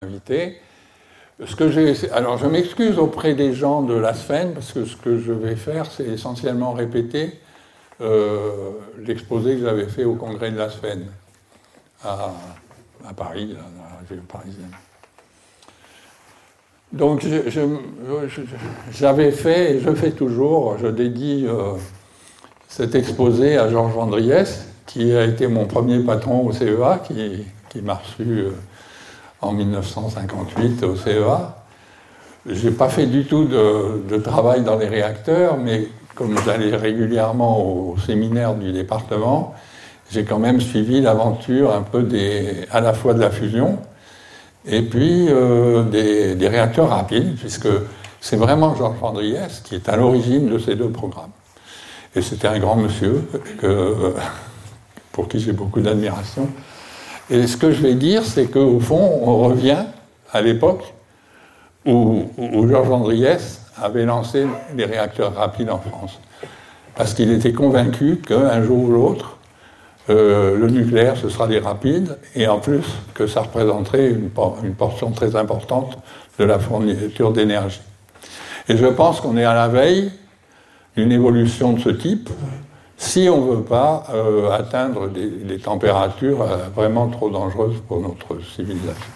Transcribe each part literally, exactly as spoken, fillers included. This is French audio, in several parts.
invité. Ce que j'ai, alors je m'excuse auprès des gens de l'A S F E N, parce que ce que je vais faire, c'est essentiellement répéter euh, l'exposé que j'avais fait au congrès de l'A S F E N à, à Paris, là, dans la région parisienne. Donc je, je, je, j'avais fait, et je fais toujours, je dédie euh, cet exposé à Georges Vandriès, qui a été mon premier patron au C E A, qui, qui m'a reçu euh, en mille neuf cent cinquante-huit au C E A. Je n'ai pas fait du tout de, de travail dans les réacteurs, mais comme j'allais régulièrement au séminaire du département, j'ai quand même suivi l'aventure un peu des, à la fois de la fusion et puis euh, des, des réacteurs rapides, puisque c'est vraiment Georges Vandriès qui est à l'origine de ces deux programmes. Et c'était un grand monsieur que, pour qui j'ai beaucoup d'admiration. Et ce que je vais dire, c'est qu'au fond, on revient à l'époque où, où Georges Vandriès avait lancé les réacteurs rapides en France. Parce qu'il était convaincu qu'un jour ou l'autre, euh, le nucléaire, ce sera des rapides, et en plus que ça représenterait une, une portion très importante de la fourniture d'énergie. Et je pense qu'on est à la veille d'une évolution de ce type, si on ne veut pas euh, atteindre des, des températures euh, vraiment trop dangereuses pour notre civilisation.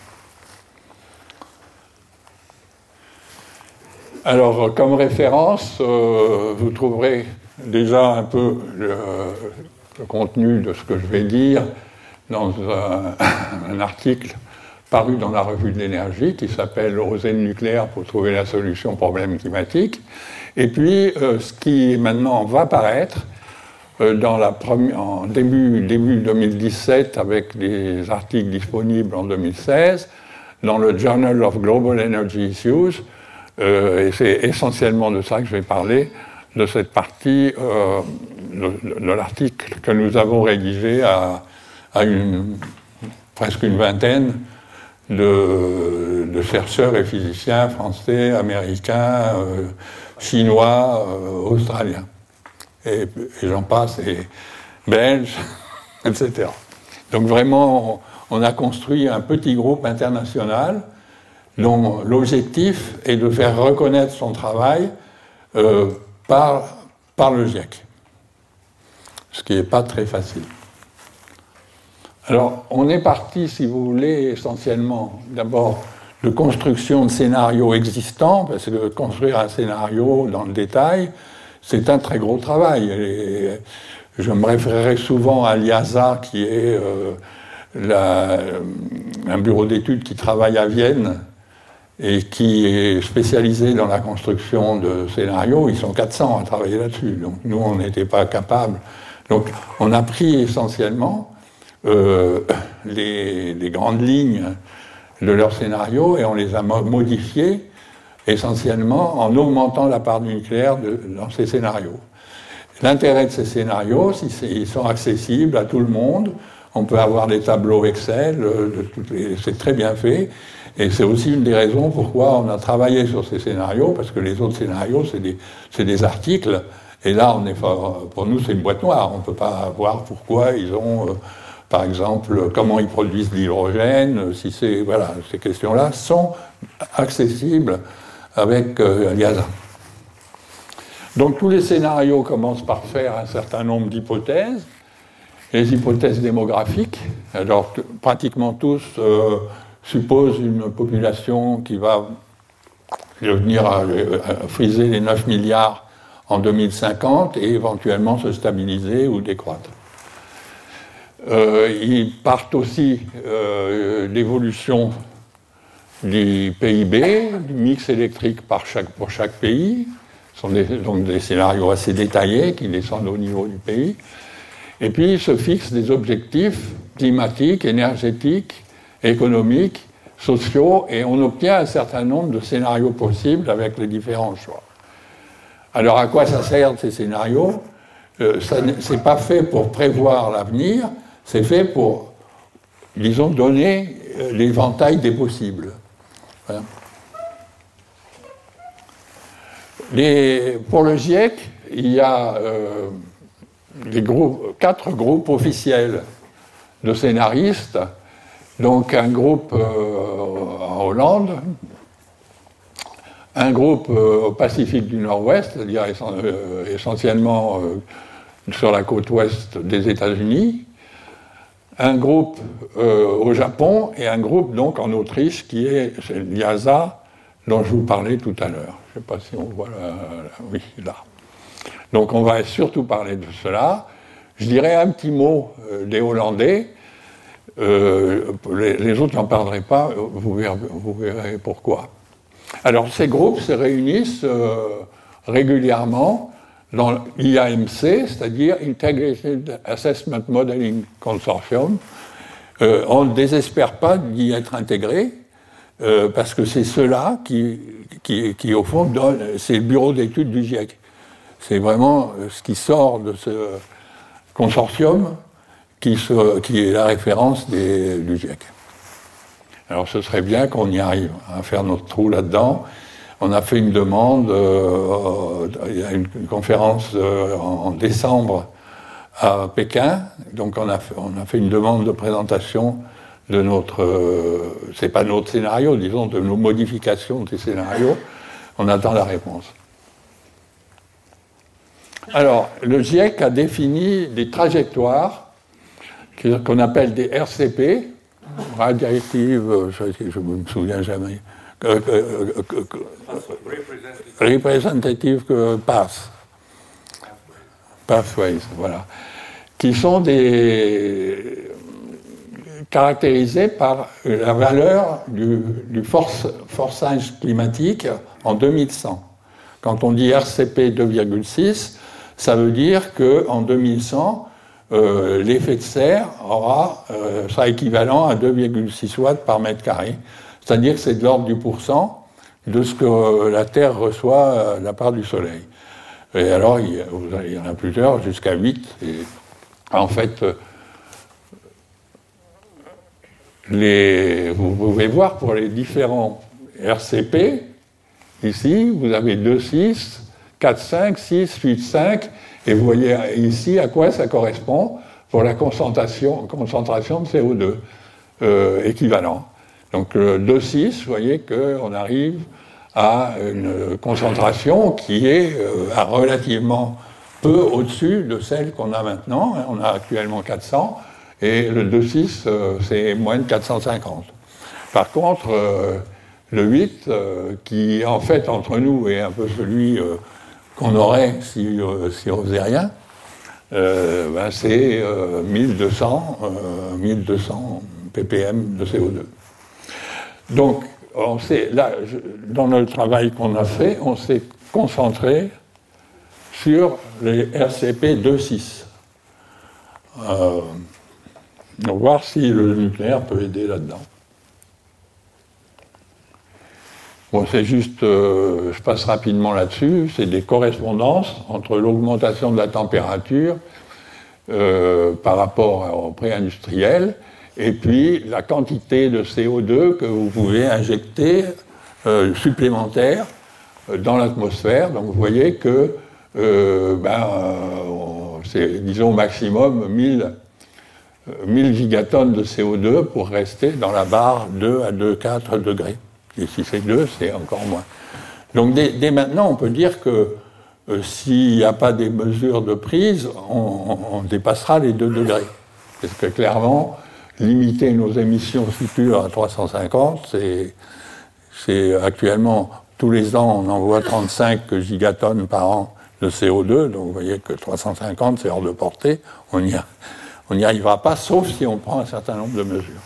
Alors, comme référence, euh, vous trouverez déjà un peu le, le contenu de ce que je vais dire dans un, un article paru dans la revue de l'énergie qui s'appelle « Oser le nucléaire pour trouver la solution aux problèmes climatiques ». Et puis, euh, ce qui maintenant va paraître euh, dans la première, en début, début deux mille dix-sept, avec des articles disponibles en deux mille seize, dans le Journal of Global Energy Issues, euh, et c'est essentiellement de ça que je vais parler, de cette partie euh, de, de l'article que nous avons rédigé à, à une, presque une vingtaine de, de chercheurs et physiciens français, américains, euh, chinois, euh, australiens, et, et j'en passe, et belges, et cetera. Donc vraiment, on, on a construit un petit groupe international dont l'objectif est de faire reconnaître son travail euh, par, par le GIEC, ce qui n'est pas très facile. Alors, on est parti, si vous voulez, essentiellement, d'abord, de construction de scénarios existants, parce que construire un scénario dans le détail, c'est un très gros travail. Et je me référerai souvent à l'I A S A, qui est euh, la, un bureau d'études qui travaille à Vienne et qui est spécialisé dans la construction de scénarios. Ils sont quatre cents à travailler là-dessus, donc nous, on n'était pas capables. Donc, on a pris essentiellement euh, les, les grandes lignes de leurs scénarios et on les a modifiés essentiellement en augmentant la part du nucléaire de, dans ces scénarios. L'intérêt de ces scénarios, si ils sont accessibles à tout le monde, on peut avoir des tableaux Excel, de toutes les, c'est très bien fait, et c'est aussi une des raisons pourquoi on a travaillé sur ces scénarios, parce que les autres scénarios, c'est des, c'est des articles, et là, on est, pour nous, c'est une boîte noire, on ne peut pas voir pourquoi ils ont... Euh, par exemple, comment ils produisent l'hydrogène, si c'est, voilà, ces questions-là sont accessibles avec euh, l'I A S A. Donc tous les scénarios commencent par faire un certain nombre d'hypothèses, les hypothèses démographiques, alors pratiquement tous euh, supposent une population qui va devenir à, à friser les neuf milliards en deux mille cinquante et éventuellement se stabiliser ou décroître. Euh, ils partent aussi euh, l'évolution du P I B, du mix électrique par chaque, pour chaque pays. Ce sont des, donc des scénarios assez détaillés qui descendent au niveau du pays. Et puis ils se fixent des objectifs climatiques, énergétiques, économiques, sociaux, et on obtient un certain nombre de scénarios possibles avec les différents choix. Alors à quoi ça sert ces scénarios ? euh, ça, c'est pas fait pour prévoir l'avenir, c'est fait pour, disons, donner l'éventail des possibles. Voilà. Les, pour le GIEC, il y a euh, des groupes, quatre groupes officiels de scénaristes. Donc un groupe euh, en Hollande, un groupe euh, au Pacifique du Nord-Ouest, c'est-à-dire essentiellement euh, sur la côte ouest des États-Unis, un groupe euh, au Japon et un groupe donc en Autriche qui est l'I A S A dont je vous parlais tout à l'heure. Je ne sais pas si on voit là, là, oui, là. Donc on va surtout parler de cela. Je dirais un petit mot euh, des Hollandais. Euh, les, les autres n'en parleraient pas, vous verrez, vous verrez pourquoi. Alors ces groupes se réunissent euh, régulièrement dans l'I A M C, c'est-à-dire Integrated Assessment Modeling Consortium. Euh, on ne désespère pas d'y être intégré, euh, parce que c'est ceux-là qui, qui, qui, au fond, donnent, c'est le bureau d'études du GIEC. C'est vraiment ce qui sort de ce consortium qui, se, qui est la référence des, du GIEC. Alors ce serait bien qu'on y arrive à faire notre trou là-dedans. On a fait une demande, euh, il y a une, une conférence euh, en, en décembre à Pékin, donc on a, fait, on a fait une demande de présentation de notre, euh, c'est pas notre scénario, disons, de nos modifications des scénarios. On attend la réponse. Alors, le GIEC a défini des trajectoires qu'on appelle des R C P, Radiative, je ne me souviens jamais, euh, euh, euh, Representative Path, Pathways, voilà, qui sont des caractérisés par la valeur du, du force, forçage climatique en deux mille cent. Quand on dit R C P deux virgule six, ça veut dire qu'en deux mille cent, euh, l'effet de serre aura, euh, sera équivalent à deux virgule six watts par mètre carré. C'est-à-dire que c'est de l'ordre du pourcent de ce que euh, la Terre reçoit euh, de la part du Soleil. Et alors, il y, a, il y en a plusieurs, jusqu'à huit. Et, en fait, euh, les, vous pouvez voir pour les différents R C P, ici, vous avez deux, six, quatre, cinq, six, huit, cinq, et vous voyez ici à quoi ça correspond pour la concentration, concentration de C O deux euh, équivalent. Donc le deux, six, vous voyez qu'on arrive à une concentration qui est euh, à relativement peu au-dessus de celle qu'on a maintenant. On a actuellement quatre cents, et le deux, six, euh, c'est moins de quatre cent cinquante. Par contre, euh, le huit, euh, qui en fait entre nous est un peu celui euh, qu'on aurait si, euh, si on faisait rien, euh, ben c'est euh, mille deux cents, euh, mille deux cents ppm de C O deux. Donc, on s'est, là, je, dans le travail qu'on a fait, on s'est concentré sur les R C P deux six. Euh, donc, voir si le nucléaire peut aider là-dedans. Bon, c'est juste, euh, je passe rapidement là-dessus, c'est des correspondances entre l'augmentation de la température euh, par rapport au pré-industriel et puis la quantité de C O deux que vous pouvez injecter euh, supplémentaire dans l'atmosphère. Donc vous voyez que euh, ben, euh, c'est, disons, au maximum mille, mille gigatonnes de C O deux pour rester dans la barre deux à deux virgule quatre degrés. Et si c'est deux, c'est encore moins. Donc dès, dès maintenant, on peut dire que euh, s'il n'y a pas des mesures de prise, on, on, on dépassera les deux degrés. Parce que clairement, limiter nos émissions futures à trois cent cinquante, c'est, c'est actuellement, tous les ans, on envoie trente-cinq gigatonnes par an de C O deux, donc vous voyez que trois cent cinquante, c'est hors de portée. On n'y on n'y arrivera pas, sauf si on prend un certain nombre de mesures.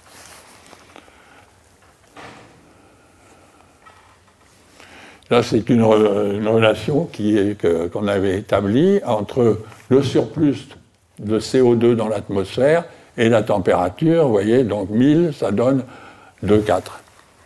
Là, c'est une, une relation qui est, que, qu'on avait établie entre le surplus de C O deux dans l'atmosphère et la température. Vous voyez, donc mille, ça donne deux virgule quatre.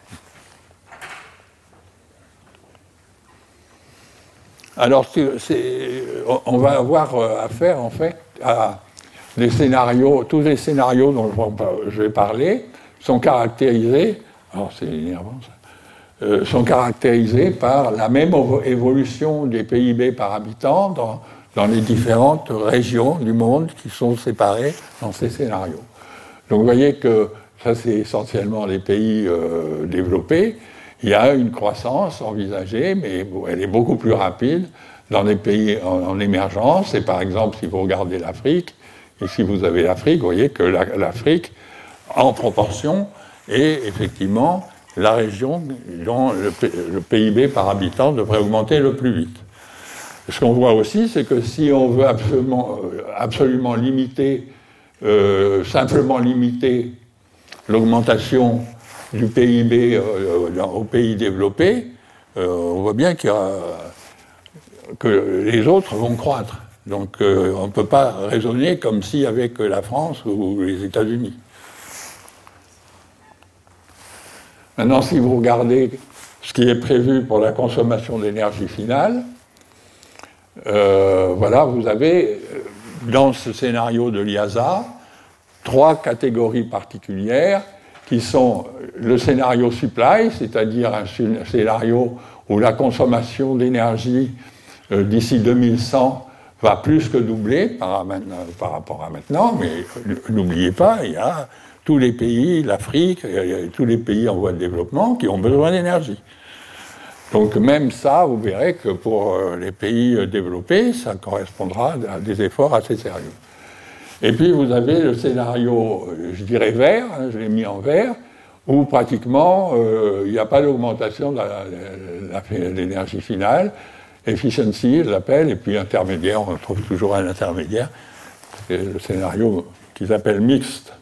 Alors, c'est, c'est, on va avoir affaire, en fait, à des scénarios. Tous les scénarios dont je vais parler sont caractérisés. Alors, c'est énervant, ça. Euh, sont caractérisés par la même évolution des P I B par habitant dans, dans les différentes régions du monde qui sont séparées dans ces scénarios. Donc vous voyez que ça c'est essentiellement les pays euh, développés, il y a une croissance envisagée, mais elle est beaucoup plus rapide dans les pays en, en émergence. Et par exemple, si vous regardez l'Afrique, et si vous avez l'Afrique, vous voyez que la, l'Afrique, en proportion, est effectivement la région dont le, le P I B par habitant devrait augmenter le plus vite. Ce qu'on voit aussi, c'est que si on veut absolument, absolument limiter, euh, simplement limiter l'augmentation du P I B euh, aux pays développés, euh, on voit bien qu'il y a, que les autres vont croître. Donc euh, on ne peut pas raisonner comme si avec la France ou les États-Unis. Maintenant, si vous regardez ce qui est prévu pour la consommation d'énergie finale, euh, voilà, vous avez dans ce scénario de l'I A S A trois catégories particulières qui sont le scénario supply, c'est-à-dire un scénario où la consommation d'énergie euh, d'ici deux mille cent va plus que doubler par, par rapport à maintenant, mais n'oubliez pas, il y a tous les pays, l'Afrique, tous les pays en voie de développement qui ont besoin d'énergie. Donc même ça, vous verrez que pour les pays développés, ça correspondra à des efforts assez sérieux. Et puis vous avez le scénario, je dirais vert, hein, je l'ai mis en vert, où pratiquement euh, il n'y a pas d'augmentation de l'énergie finale. Efficiency, je l'appelle, et puis intermédiaire, on trouve toujours un intermédiaire. C'est le scénario qu'ils appellent mixte.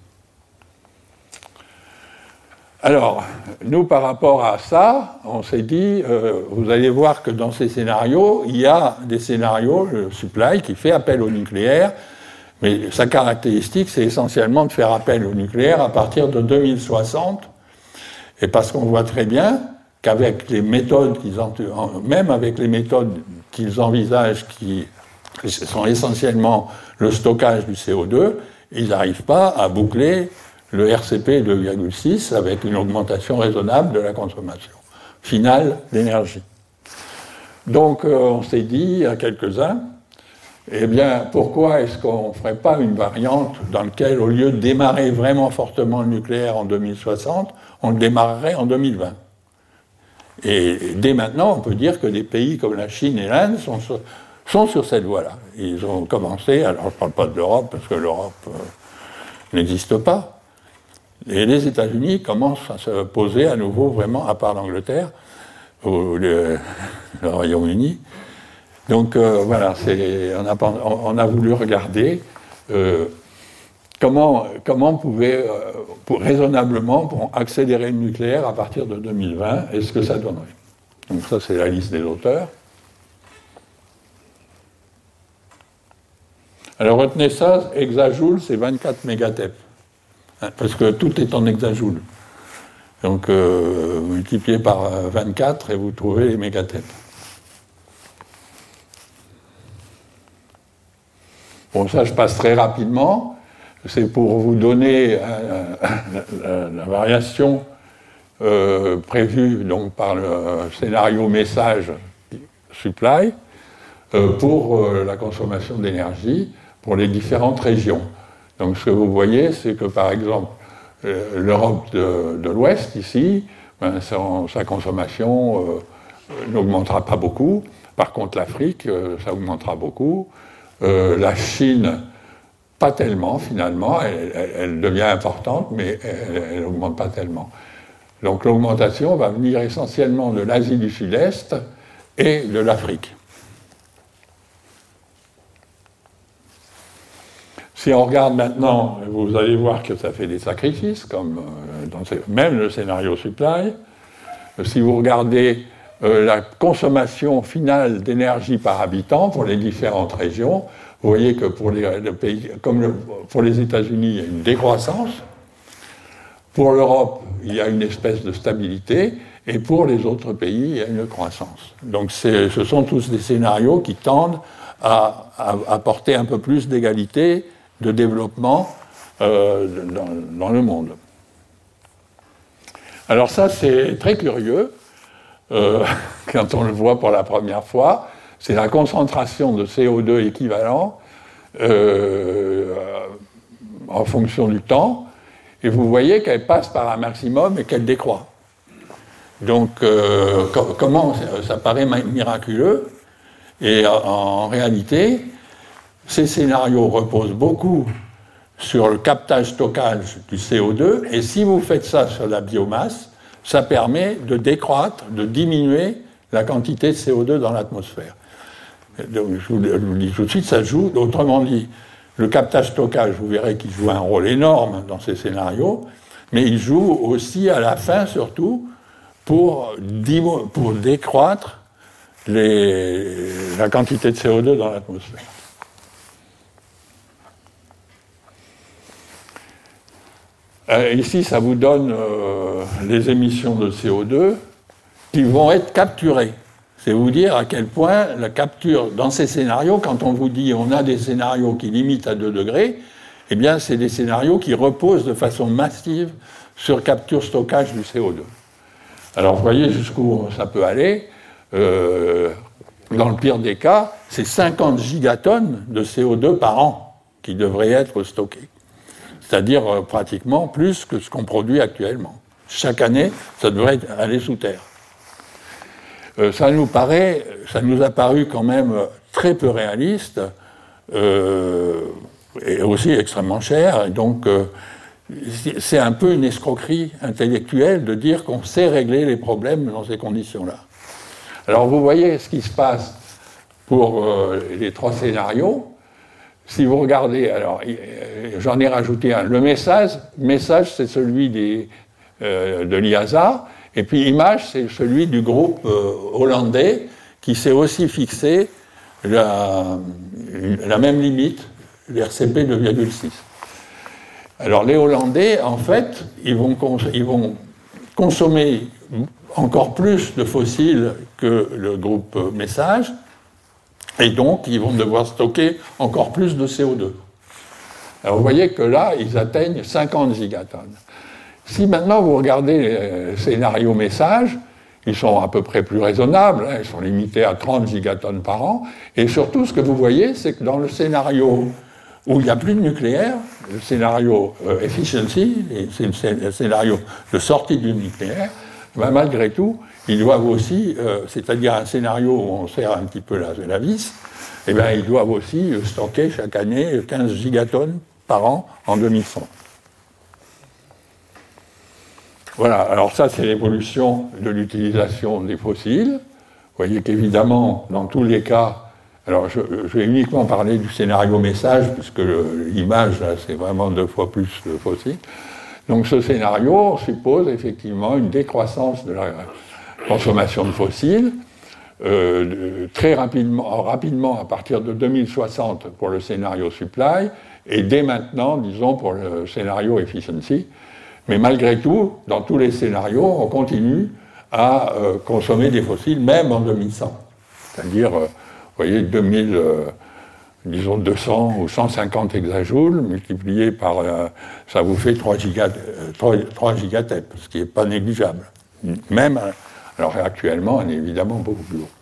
Alors, nous, par rapport à ça, on s'est dit, euh, vous allez voir que dans ces scénarios, il y a des scénarios, le supply, qui fait appel au nucléaire, mais sa caractéristique, c'est essentiellement de faire appel au nucléaire à partir de deux mille soixante, et parce qu'on voit très bien qu'avec les méthodes qu'ils ont, même avec les méthodes qu'ils envisagent, qui sont essentiellement le stockage du C O deux, ils n'arrivent pas à boucler le R C P deux virgule six avec une augmentation raisonnable de la consommation finale d'énergie. Donc euh, on s'est dit à quelques-uns, eh bien pourquoi est-ce qu'on ne ferait pas une variante dans laquelle, au lieu de démarrer vraiment fortement le nucléaire en deux mille soixante, on le démarrerait en deux mille vingt. Et dès maintenant, on peut dire que des pays comme la Chine et l'Inde sont sur, sont sur cette voie-là. Ils ont commencé, alors je ne parle pas de l'Europe, parce que l'Europe euh, n'existe pas, et les États-Unis commencent à se poser à nouveau vraiment, à part l'Angleterre, ou le, le Royaume-Uni. Donc euh, voilà, c'est, on, a, on a voulu regarder euh, comment, comment on pouvait, euh, pour, raisonnablement, pour accélérer le nucléaire à partir de deux mille vingt, et ce que ça donnerait. Donc ça, c'est la liste des auteurs. Alors retenez ça, hexajoule, c'est vingt-quatre mégatep. Parce que tout est en hexajoule. Donc, euh, multipliez par vingt-quatre et vous trouvez les mégatep. Bon, ça, je passe très rapidement. C'est pour vous donner euh, la, la variation euh, prévue donc, par le scénario message supply euh, pour euh, la consommation d'énergie pour les différentes régions. Donc ce que vous voyez, c'est que par exemple, euh, l'Europe de, de l'Ouest, ici, ben, son, sa consommation euh, n'augmentera pas beaucoup. Par contre, l'Afrique, euh, ça augmentera beaucoup. Euh, la Chine, pas tellement finalement. Elle, elle, elle devient importante, mais elle n'augmente pas tellement. Donc l'augmentation va venir essentiellement de l'Asie du Sud-Est et de l'Afrique. Si on regarde maintenant, vous allez voir que ça fait des sacrifices, comme euh, dans ces, même le scénario supply. Si vous regardez euh, la consommation finale d'énergie par habitant pour les différentes régions, vous voyez que pour les, les pays, comme le, pour les États-Unis, il y a une décroissance. Pour l'Europe, il y a une espèce de stabilité. Et pour les autres pays, il y a une croissance. Donc ce sont tous des scénarios qui tendent à, à apporter un peu plus d'égalité de développement euh, dans, dans le monde. Alors ça, c'est très curieux, euh, quand on le voit pour la première fois, c'est la concentration de C O deux équivalent euh, en fonction du temps, et vous voyez qu'elle passe par un maximum et qu'elle décroît. Donc, euh, co comment ça paraît miraculeux, et en, en réalité, ces scénarios reposent beaucoup sur le captage-stockage du C O deux, et si vous faites ça sur la biomasse, ça permet de décroître, de diminuer la quantité de C O deux dans l'atmosphère. Donc, je vous, je vous dis tout de suite, ça joue. Autrement dit, le captage-stockage, vous verrez qu'il joue un rôle énorme dans ces scénarios, mais il joue aussi à la fin, surtout, pour, pour décroître les, la quantité de C O deux dans l'atmosphère. Euh, ici, ça vous donne euh, les émissions de C O deux qui vont être capturées. C'est vous dire à quel point la capture, dans ces scénarios, quand on vous dit on a des scénarios qui limitent à deux degrés, eh bien, c'est des scénarios qui reposent de façon massive sur capture-stockage du C O deux. Alors, vous voyez jusqu'où ça peut aller. Euh, dans le pire des cas, c'est cinquante gigatonnes de C O deux par an qui devraient être stockés. C'est-à-dire euh, pratiquement plus que ce qu'on produit actuellement. Chaque année, ça devrait aller sous terre. Euh, ça nous paraît, ça nous a paru quand même très peu réaliste euh, et aussi extrêmement cher. Et donc, euh, c'est un peu une escroquerie intellectuelle de dire qu'on sait régler les problèmes dans ces conditions-là. Alors, vous voyez ce qui se passe pour euh, les trois scénarios. Si vous regardez, alors j'en ai rajouté un. Le message, message c'est celui des, euh, de l'I A S A, et puis image, c'est celui du groupe euh, hollandais qui s'est aussi fixé la, la même limite, l'R C P deux virgule six. Alors les Hollandais, en fait, ils vont, cons ils vont consommer encore plus de fossiles que le groupe euh, message, et donc, ils vont devoir stocker encore plus de C O deux. Alors, vous voyez que là, ils atteignent cinquante gigatonnes. Si maintenant vous regardez les scénarios messages, ils sont à peu près plus raisonnables, hein, ils sont limités à trente gigatonnes par an, et surtout, ce que vous voyez, c'est que dans le scénario où il n'y a plus de nucléaire, le scénario euh, efficiency, c'est le scénario de sortie du nucléaire, ben, malgré tout, ils doivent aussi, euh, c'est-à-dire un scénario où on serre un petit peu la, la vis, eh bien, ils doivent aussi stocker chaque année quinze gigatonnes par an en deux mille cent. Voilà, alors ça, c'est l'évolution de l'utilisation des fossiles. Vous voyez qu'évidemment, dans tous les cas, alors je, je vais uniquement parler du scénario message, puisque l'image, là, c'est vraiment deux fois plus de fossiles. Donc ce scénario suppose effectivement une décroissance de la consommation de fossiles, euh, très rapidement, rapidement à partir de deux mille soixante pour le scénario supply, et dès maintenant, disons, pour le scénario efficiency. Mais malgré tout, dans tous les scénarios, on continue à euh, consommer des fossiles, même en deux mille cent. C'est-à-dire, euh, vous voyez, deux mille, euh, disons deux cents ou cent cinquante hexajoules, multiplié par, euh, ça vous fait trois gigatep, ce qui n'est pas négligeable. Même, alors actuellement, on est évidemment beaucoup plus haut.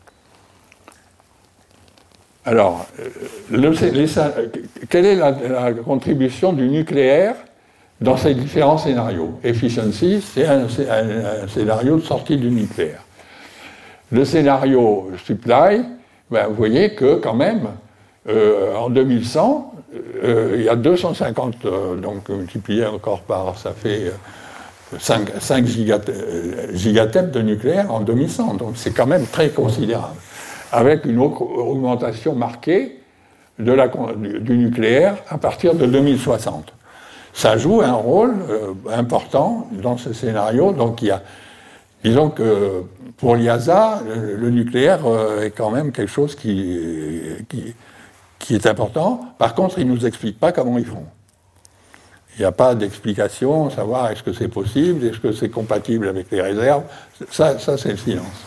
Alors, le, les, quelle est la, la contribution du nucléaire dans ces différents scénarios? Efficiency, c'est un, un, un scénario de sortie du nucléaire. Le scénario supply, ben, vous voyez que quand même, euh, en deux mille cent, euh, il y a deux cent cinquante, euh, donc multiplié encore par, ça fait euh, cinq, cinq gigatep de nucléaire en deux mille cent, donc c'est quand même très considérable, avec une augmentation marquée de la, du, du nucléaire à partir de deux mille soixante. Ça joue un rôle euh, important dans ce scénario. Donc, il y a, disons que pour l'I A S A, le, le nucléaire euh, est quand même quelque chose qui, qui, qui est important. Par contre, ils ne nous expliquent pas comment ils font. Il n'y a pas d'explication, savoir est-ce que c'est possible, est-ce que c'est compatible avec les réserves. Ça, ça c'est le silence.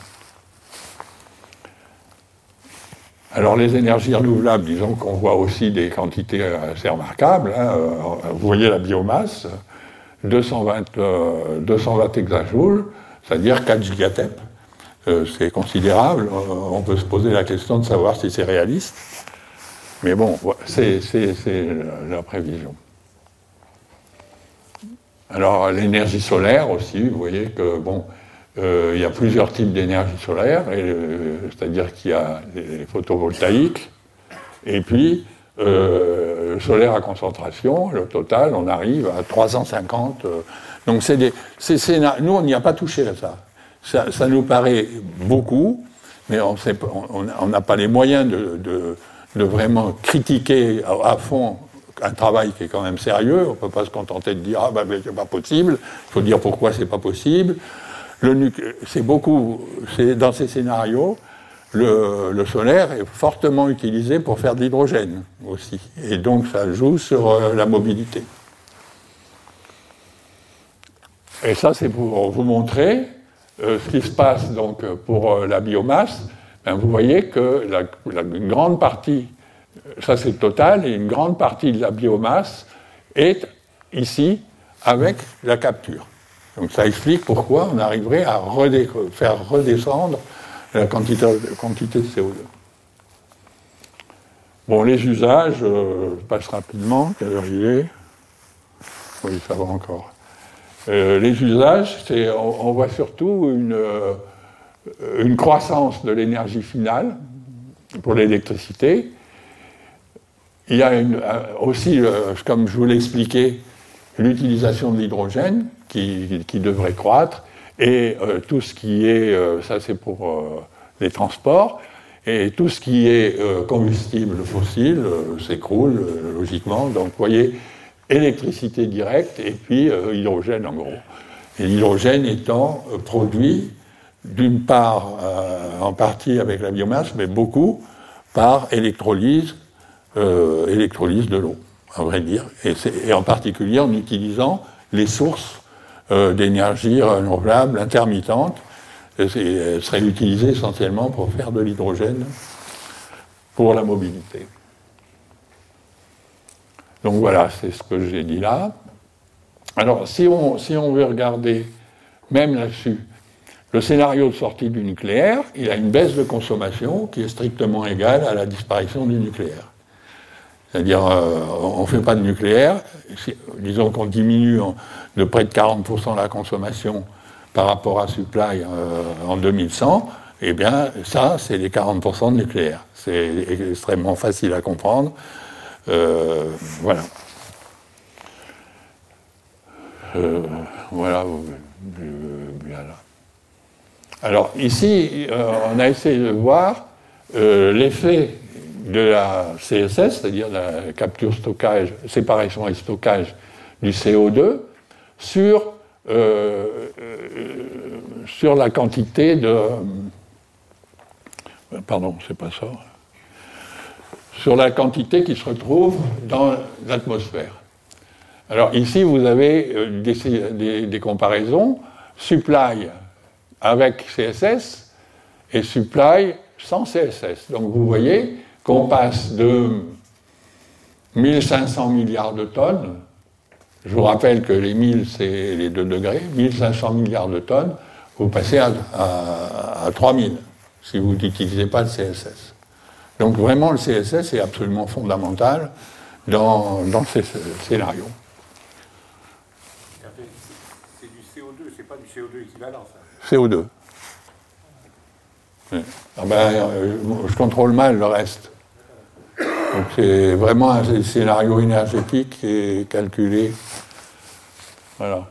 Alors les énergies renouvelables, disons qu'on voit aussi des quantités assez remarquables. Hein. Vous voyez la biomasse, deux cent vingt, euh, deux cent vingt hexajoules, c'est-à-dire quatre gigatep. Euh, c'est considérable. On peut se poser la question de savoir si c'est réaliste. Mais bon, c'est la prévision. Alors, l'énergie solaire aussi, vous voyez que, bon, euh, il y a plusieurs types d'énergie solaire, euh, c'est-à-dire qu'il y a les photovoltaïques, et puis euh, le solaire à concentration, le total, on arrive à trois cent cinquante. Euh, donc, c'est des, c'est, c'est, nous, on n'y a pas touché à ça. Ça, ça nous paraît beaucoup, mais on n'a pas les moyens de, de, de vraiment critiquer à, à fond un travail qui est quand même sérieux. On ne peut pas se contenter de dire « Ah, ben, ben c'est pas possible », il faut dire pourquoi c'est pas possible. Le, c'est beaucoup, c'est, dans ces scénarios, le, le solaire est fortement utilisé pour faire de l'hydrogène aussi. Et donc, ça joue sur euh, la mobilité. Et ça, c'est pour vous montrer euh, ce qui se passe donc, pour euh, la biomasse. Ben, vous voyez que la, la une grande partie, ça c'est le total, et une grande partie de la biomasse est ici avec la capture. Donc ça explique pourquoi on arriverait à redé- faire redescendre la quantité, quantité de C O deux. Bon, les usages, euh, je passe rapidement, quelle heure il est ? Oui, ça va encore. Euh, les usages, c'est, on, on voit surtout une, euh, une croissance de l'énergie finale pour l'électricité. Il y a une, aussi, euh, comme je vous l'ai expliqué, l'utilisation de l'hydrogène qui, qui devrait croître, et euh, tout ce qui est, euh, ça c'est pour euh, les transports, et tout ce qui est euh, combustible fossile euh, s'écroule euh, logiquement. Donc vous voyez, électricité directe et puis euh, hydrogène en gros. Et l'hydrogène étant euh, produit d'une part euh, en partie avec la biomasse, mais beaucoup par électrolyse, euh, électrolyse de l'eau, à vrai dire, et, et en particulier en utilisant les sources euh, d'énergie renouvelable intermittente. Elle serait utilisée essentiellement pour faire de l'hydrogène pour la mobilité. Donc voilà, c'est ce que j'ai dit là. Alors, si on, si on veut regarder, même là-dessus, le scénario de sortie du nucléaire, il a une baisse de consommation qui est strictement égale à la disparition du nucléaire. C'est-à-dire, euh, on ne fait pas de nucléaire, si, disons qu'on diminue en, de près de quarante pour cent la consommation par rapport à supply euh, en deux mille cent, eh bien, ça, c'est les quarante pour cent de nucléaire. C'est extrêmement facile à comprendre. Euh, voilà. Euh, voilà. Bien là. Alors, ici, euh, on a essayé de voir euh, l'effet de la C S S, c'est-à-dire la capture, stockage, séparation et stockage du C O deux, sur, euh, euh, sur la quantité de... Pardon, c'est pas ça. Sur la quantité qui se retrouve dans l'atmosphère. Alors ici, vous avez des, des, des comparaisons, supply avec C S S et supply sans C S S. Donc vous voyez qu'on passe de mille cinq cents milliards de tonnes, je vous rappelle que les mille, c'est les deux degrés, mille cinq cents milliards de tonnes, vous passez à, à, à trois mille, si vous n'utilisez pas le C S S. Donc vraiment, le C S S est absolument fondamental dans, dans ces scénarios. C'est du C O deux, c'est pas du C O deux équivalent, ça. C O deux. Oui. Ah ben, euh, je contrôle mal le reste. Donc c'est vraiment un scénario énergétique qui est calculé. Voilà.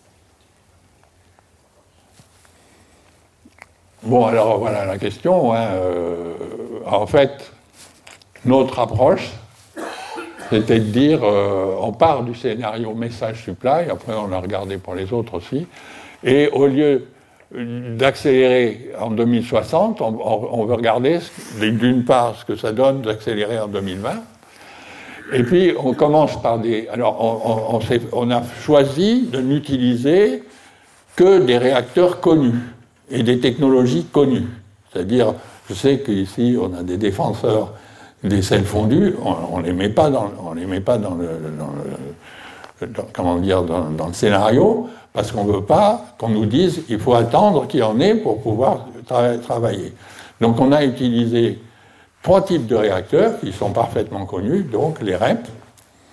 Bon, alors voilà la question. Hein, euh, en fait, notre approche, c'était de dire, euh, on part du scénario message supply, après on l'a regardé pour les autres aussi, et au lieu d'accélérer en deux mille soixante, on, on, on veut regarder d'une part ce que ça donne d'accélérer en deux mille vingt, et puis on commence par des... Alors on, on, on, on a choisi de n'utiliser que des réacteurs connus et des technologies connues. C'est-à-dire, je sais qu'ici on a des défenseurs des sels fondus, on ne les met pas dans, on les met pas dans le... Dans le Dans, comment dire, dans, dans le scénario, parce qu'on ne veut pas qu'on nous dise qu'il faut attendre qu'il y en ait pour pouvoir tra- travailler. Donc on a utilisé trois types de réacteurs qui sont parfaitement connus, donc les R E P,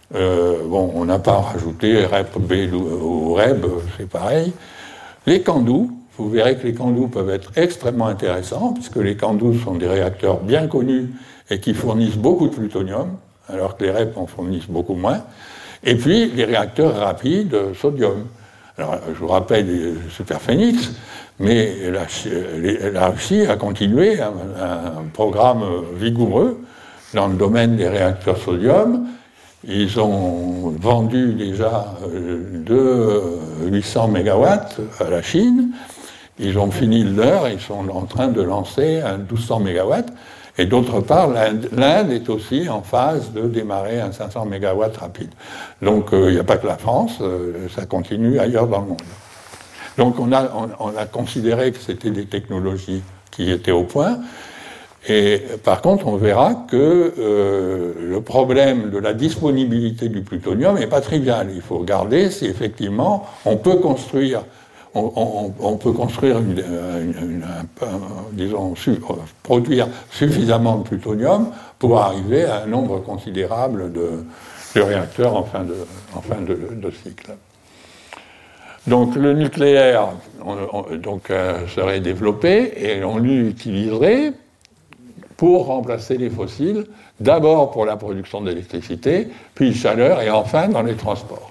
Euh, bon, on n'a pas rajouté R E P B ou R E B, c'est pareil. Les CANDU, vous verrez que les CANDU peuvent être extrêmement intéressants, puisque les CANDU sont des réacteurs bien connus et qui fournissent beaucoup de plutonium, alors que les R E P en fournissent beaucoup moins. Et puis, les réacteurs rapides sodium. Alors, je vous rappelle les Superphénix, mais la, la Russie a continué un, un programme vigoureux dans le domaine des réacteurs sodium. Ils ont vendu déjà de huit cents mégawatts à la Chine. Ils ont fini le leur, ils sont en train de lancer un douze cents mégawatts. Et d'autre part, l'Inde est aussi en phase de démarrer un cinq cents mégawatts rapide. Donc il euh, n'y a pas que la France, euh, ça continue ailleurs dans le monde. Donc on a, on, on a considéré que c'était des technologies qui étaient au point. Et par contre, on verra que euh, le problème de la disponibilité du plutonium n'est pas trivial. Il faut regarder si effectivement on peut construire, on, on, on peut construire, une, une, une, un, un, disons, su, produire suffisamment de plutonium pour arriver à un nombre considérable de, de réacteurs en fin de, en fin de, de cycle. Donc le nucléaire on, on, donc, euh, serait développé et on l'utiliserait pour remplacer les fossiles, d'abord pour la production d'électricité, puis de chaleur, et enfin dans les transports.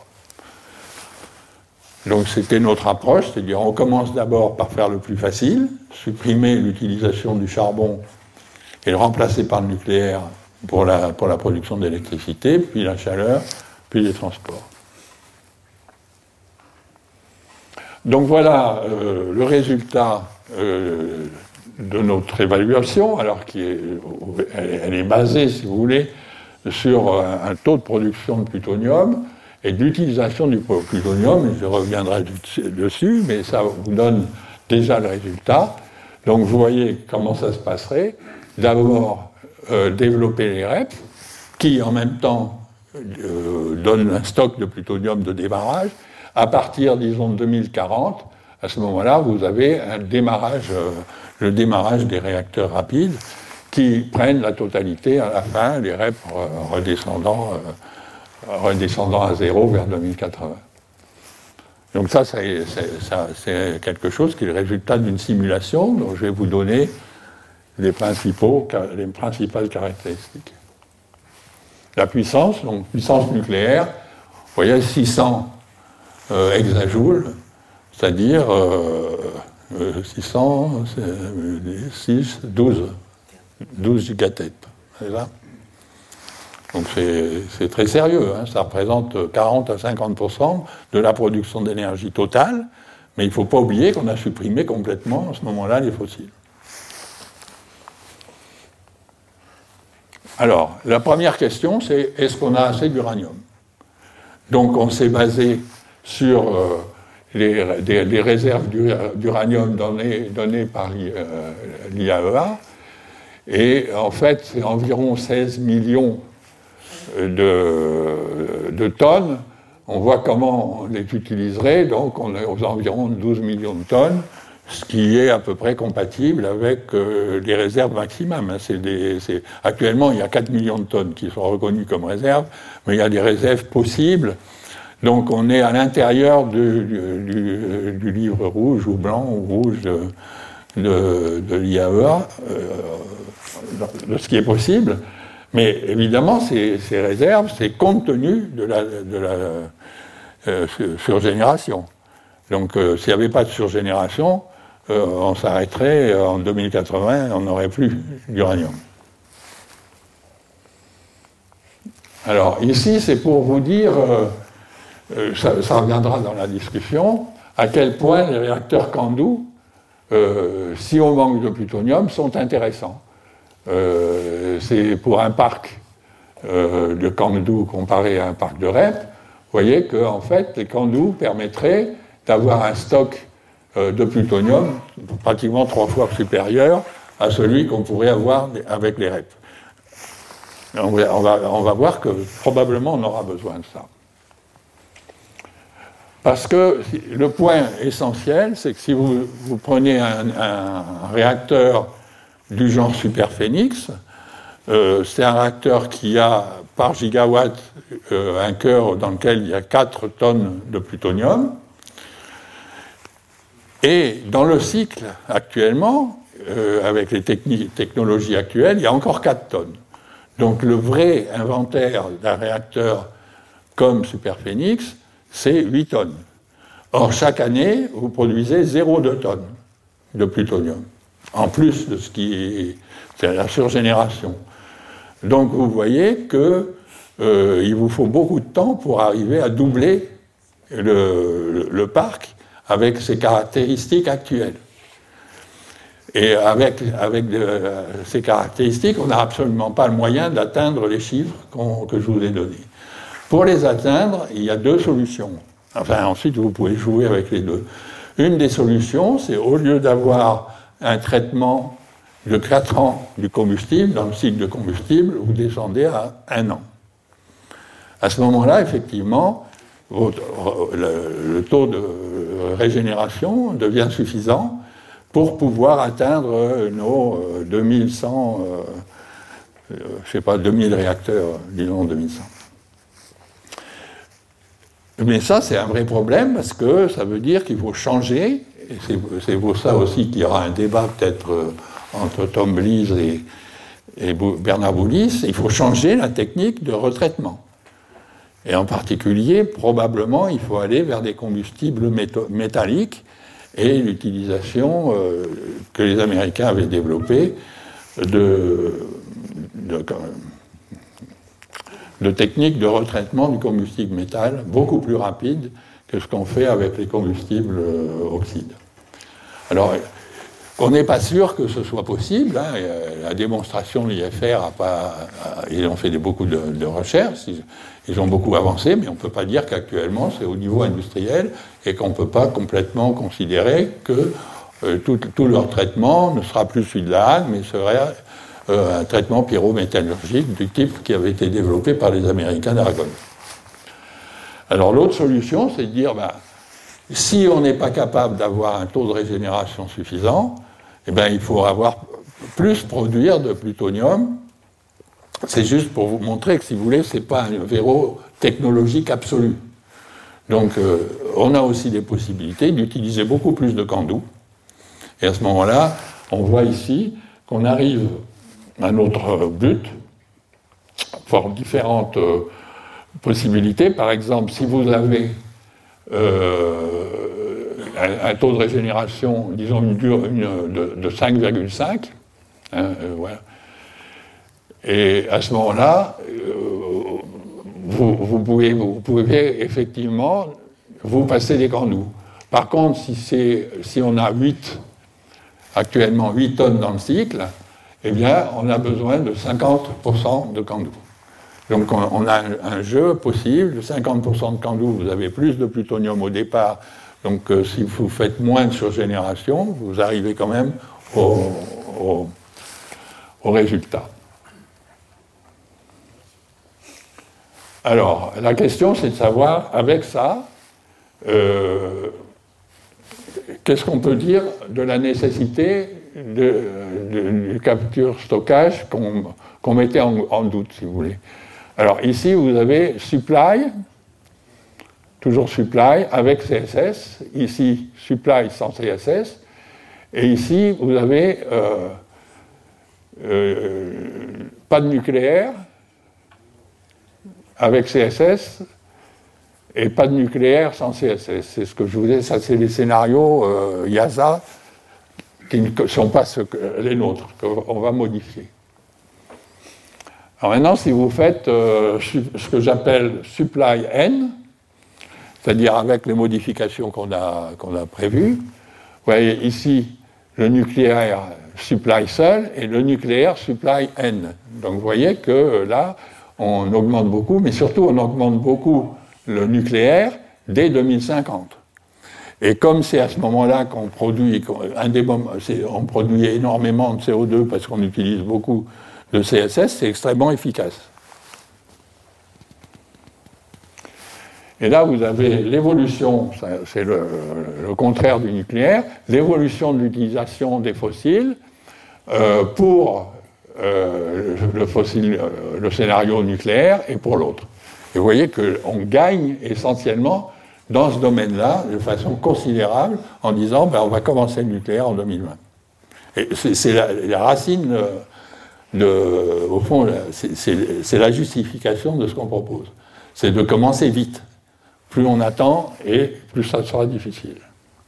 Donc c'était notre approche, c'est-à-dire on commence d'abord par faire le plus facile, supprimer l'utilisation du charbon et le remplacer par le nucléaire pour la, pour la production d'électricité, puis la chaleur, puis les transports. Donc voilà euh, le résultat euh, de notre évaluation, alors qui est, elle est basée, si vous voulez, sur un taux de production de plutonium et d'utilisation du plutonium, et je reviendrai dessus, mais ça vous donne déjà le résultat. Donc vous voyez comment ça se passerait. D'abord, euh, développer les R E P, qui en même temps euh, donnent un stock de plutonium de démarrage. À partir, disons, de deux mille quarante, à ce moment-là, vous avez un démarrage... Euh, le démarrage des réacteurs rapides qui prennent la totalité à la fin, les R E P redescendant, euh, redescendant à zéro vers deux mille quatre-vingts. Donc ça, c'est, c'est, ça, c'est quelque chose qui est le résultat d'une simulation dont je vais vous donner les, principaux, les principales caractéristiques. La puissance, donc puissance nucléaire, vous voyez, six cents euh, hexajoules, c'est-à-dire... Euh, Euh, six cents, six, douze, douze gigatep. C'est ça ? Donc c'est, c'est très sérieux, hein, ça représente quarante à cinquante pour cent de la production d'énergie totale, mais il ne faut pas oublier qu'on a supprimé complètement, à ce moment-là, les fossiles. Alors, la première question, c'est est-ce qu'on a assez d'uranium ? Donc on s'est basé sur... Euh, Les, des, des réserves d'uranium données, données par l'I A E A. Et en fait, c'est environ seize millions de, de tonnes. On voit comment on les utiliserait. Donc, on est aux environs de douze millions de tonnes, ce qui est à peu près compatible avec euh, les réserves maximum. C'est des, c'est, actuellement, il y a quatre millions de tonnes qui sont reconnues comme réserves, mais il y a des réserves possibles. Donc on est à l'intérieur du, du, du livre rouge ou blanc ou rouge de, de, de l'I A E A, euh, de ce qui est possible. Mais évidemment, ces, ces réserves, c'est compte tenu de la, de la euh, surgénération. Donc euh, s'il n'y avait pas de surgénération, euh, on s'arrêterait en deux mille quatre-vingts, on n'aurait plus d'uranium. Alors ici, c'est pour vous dire... Euh, Euh, ça, ça reviendra dans la discussion, à quel point les réacteurs CANDU, euh, si on manque de plutonium, sont intéressants. Euh, c'est pour un parc euh, de CANDU comparé à un parc de R E P, vous voyez que en fait, les CANDU permettraient d'avoir un stock euh, de plutonium pratiquement trois fois supérieur à celui qu'on pourrait avoir avec les R E P. On va, on va, on va voir que probablement on aura besoin de ça. Parce que le point essentiel, c'est que si vous, vous prenez un, un réacteur du genre Superphénix, Euh, c'est un réacteur qui a, par gigawatt, euh, un cœur dans lequel il y a quatre tonnes de plutonium. Et dans le cycle, actuellement, euh, avec les techni- technologies actuelles, il y a encore quatre tonnes. Donc le vrai inventaire d'un réacteur comme Superphénix, c'est huit tonnes. Or, chaque année, vous produisez zéro virgule deux tonnes de plutonium, en plus de ce qui est, c'est la surgénération. Donc vous voyez qu'il euh, vous faut beaucoup de temps pour arriver à doubler le, le, le parc avec ses caractéristiques actuelles. Et avec, avec de, ces caractéristiques, on n'a absolument pas le moyen d'atteindre les chiffres qu'on, que je vous ai donnés. Pour les atteindre, il y a deux solutions. Enfin, ensuite, vous pouvez jouer avec les deux. Une des solutions, c'est au lieu d'avoir un traitement de quatre ans du combustible, dans le cycle de combustible, vous descendez à un an. À ce moment-là, effectivement, votre, le, le taux de régénération devient suffisant pour pouvoir atteindre nos deux mille cent, euh, je ne sais pas, deux mille réacteurs, disons deux mille cent. Mais ça, c'est un vrai problème parce que ça veut dire qu'il faut changer, et c'est, c'est pour ça aussi qu'il y aura un débat peut-être euh, entre Tom Blies et, et Bernard Boulis, il faut changer la technique de retraitement. Et en particulier, probablement, il faut aller vers des combustibles méto- métalliques et l'utilisation euh, que les Américains avaient développée de, de, de techniques de retraitement du combustible métal beaucoup plus rapides que ce qu'on fait avec les combustibles euh, oxydes. Alors, on n'est pas sûr que ce soit possible. Hein. La démonstration de l'I F R a pas. Ils ont fait des, beaucoup de, de recherches, ils, ils ont beaucoup avancé, mais on ne peut pas dire qu'actuellement c'est au niveau industriel et qu'on ne peut pas complètement considérer que euh, tout, tout leur traitement ne sera plus celui de la Hague, mais serait euh, un traitement pyrométallurgique du type qui avait été développé par les Américains d'Argonne. Alors l'autre solution, c'est de dire, ben, si on n'est pas capable d'avoir un taux de régénération suffisant, eh bien, il faut avoir plus produire de plutonium. C'est juste pour vous montrer que, si vous voulez, ce n'est pas un verrou technologique absolu. Donc, euh, on a aussi des possibilités d'utiliser beaucoup plus de Candu. Et à ce moment-là, on voit ici qu'on arrive à notre but pour différentes euh, possibilités. Par exemple, si vous avez euh, un, un taux de régénération, disons, une, une, de, de cinq virgule cinq, hein, euh, voilà. Et à ce moment-là, euh, vous, vous, pouvez, vous pouvez effectivement vous passer des Candu. Par contre, si, c'est, si on a huit, actuellement huit tonnes dans le cycle, eh bien, on a besoin de cinquante pour cent de Candu. Donc, on, on a un, un jeu possible. cinquante pour cent de Candu, vous avez plus de plutonium au départ. Donc, euh, si vous faites moins de surgénération, vous arrivez quand même au, au, au résultat. Alors, la question, c'est de savoir, avec ça, euh, qu'est-ce qu'on peut dire de la nécessité de, de, de capture-stockage qu'on, qu'on mettait en, en doute, si vous voulez. Alors, ici, vous avez supply, toujours supply, avec C S S. Ici, supply sans C S S. Et ici, vous avez euh, euh, pas de nucléaire, avec C S S, et pas de nucléaire sans C S S. C'est ce que je vous dis, ça c'est les scénarios euh, I A S A qui ne sont pas ce que, les nôtres, qu'on va modifier. Alors maintenant, si vous faites euh, ce que j'appelle supply N, c'est-à-dire avec les modifications qu'on a, qu'on a prévues, vous voyez ici le nucléaire supply seul et le nucléaire supply N. Donc vous voyez que là, on augmente beaucoup, mais surtout on augmente beaucoup le nucléaire dès deux mille cinquante. Et comme c'est à ce moment-là qu'on produit, un des moments, on produit énormément de C O deux parce qu'on utilise beaucoup de C S S, c'est extrêmement efficace. Et là, vous avez l'évolution, c'est le, le contraire du nucléaire, l'évolution de l'utilisation des fossiles euh, pour euh, le, fossile, euh, le scénario nucléaire et pour l'autre. Et vous voyez qu'on gagne essentiellement dans ce domaine-là de façon considérable en disant ben, on va commencer le nucléaire en deux mille vingt. Et c'est, c'est la, la racine, de, de, au fond, c'est, c'est, c'est la justification de ce qu'on propose. C'est de commencer vite. Plus on attend et plus ça sera difficile.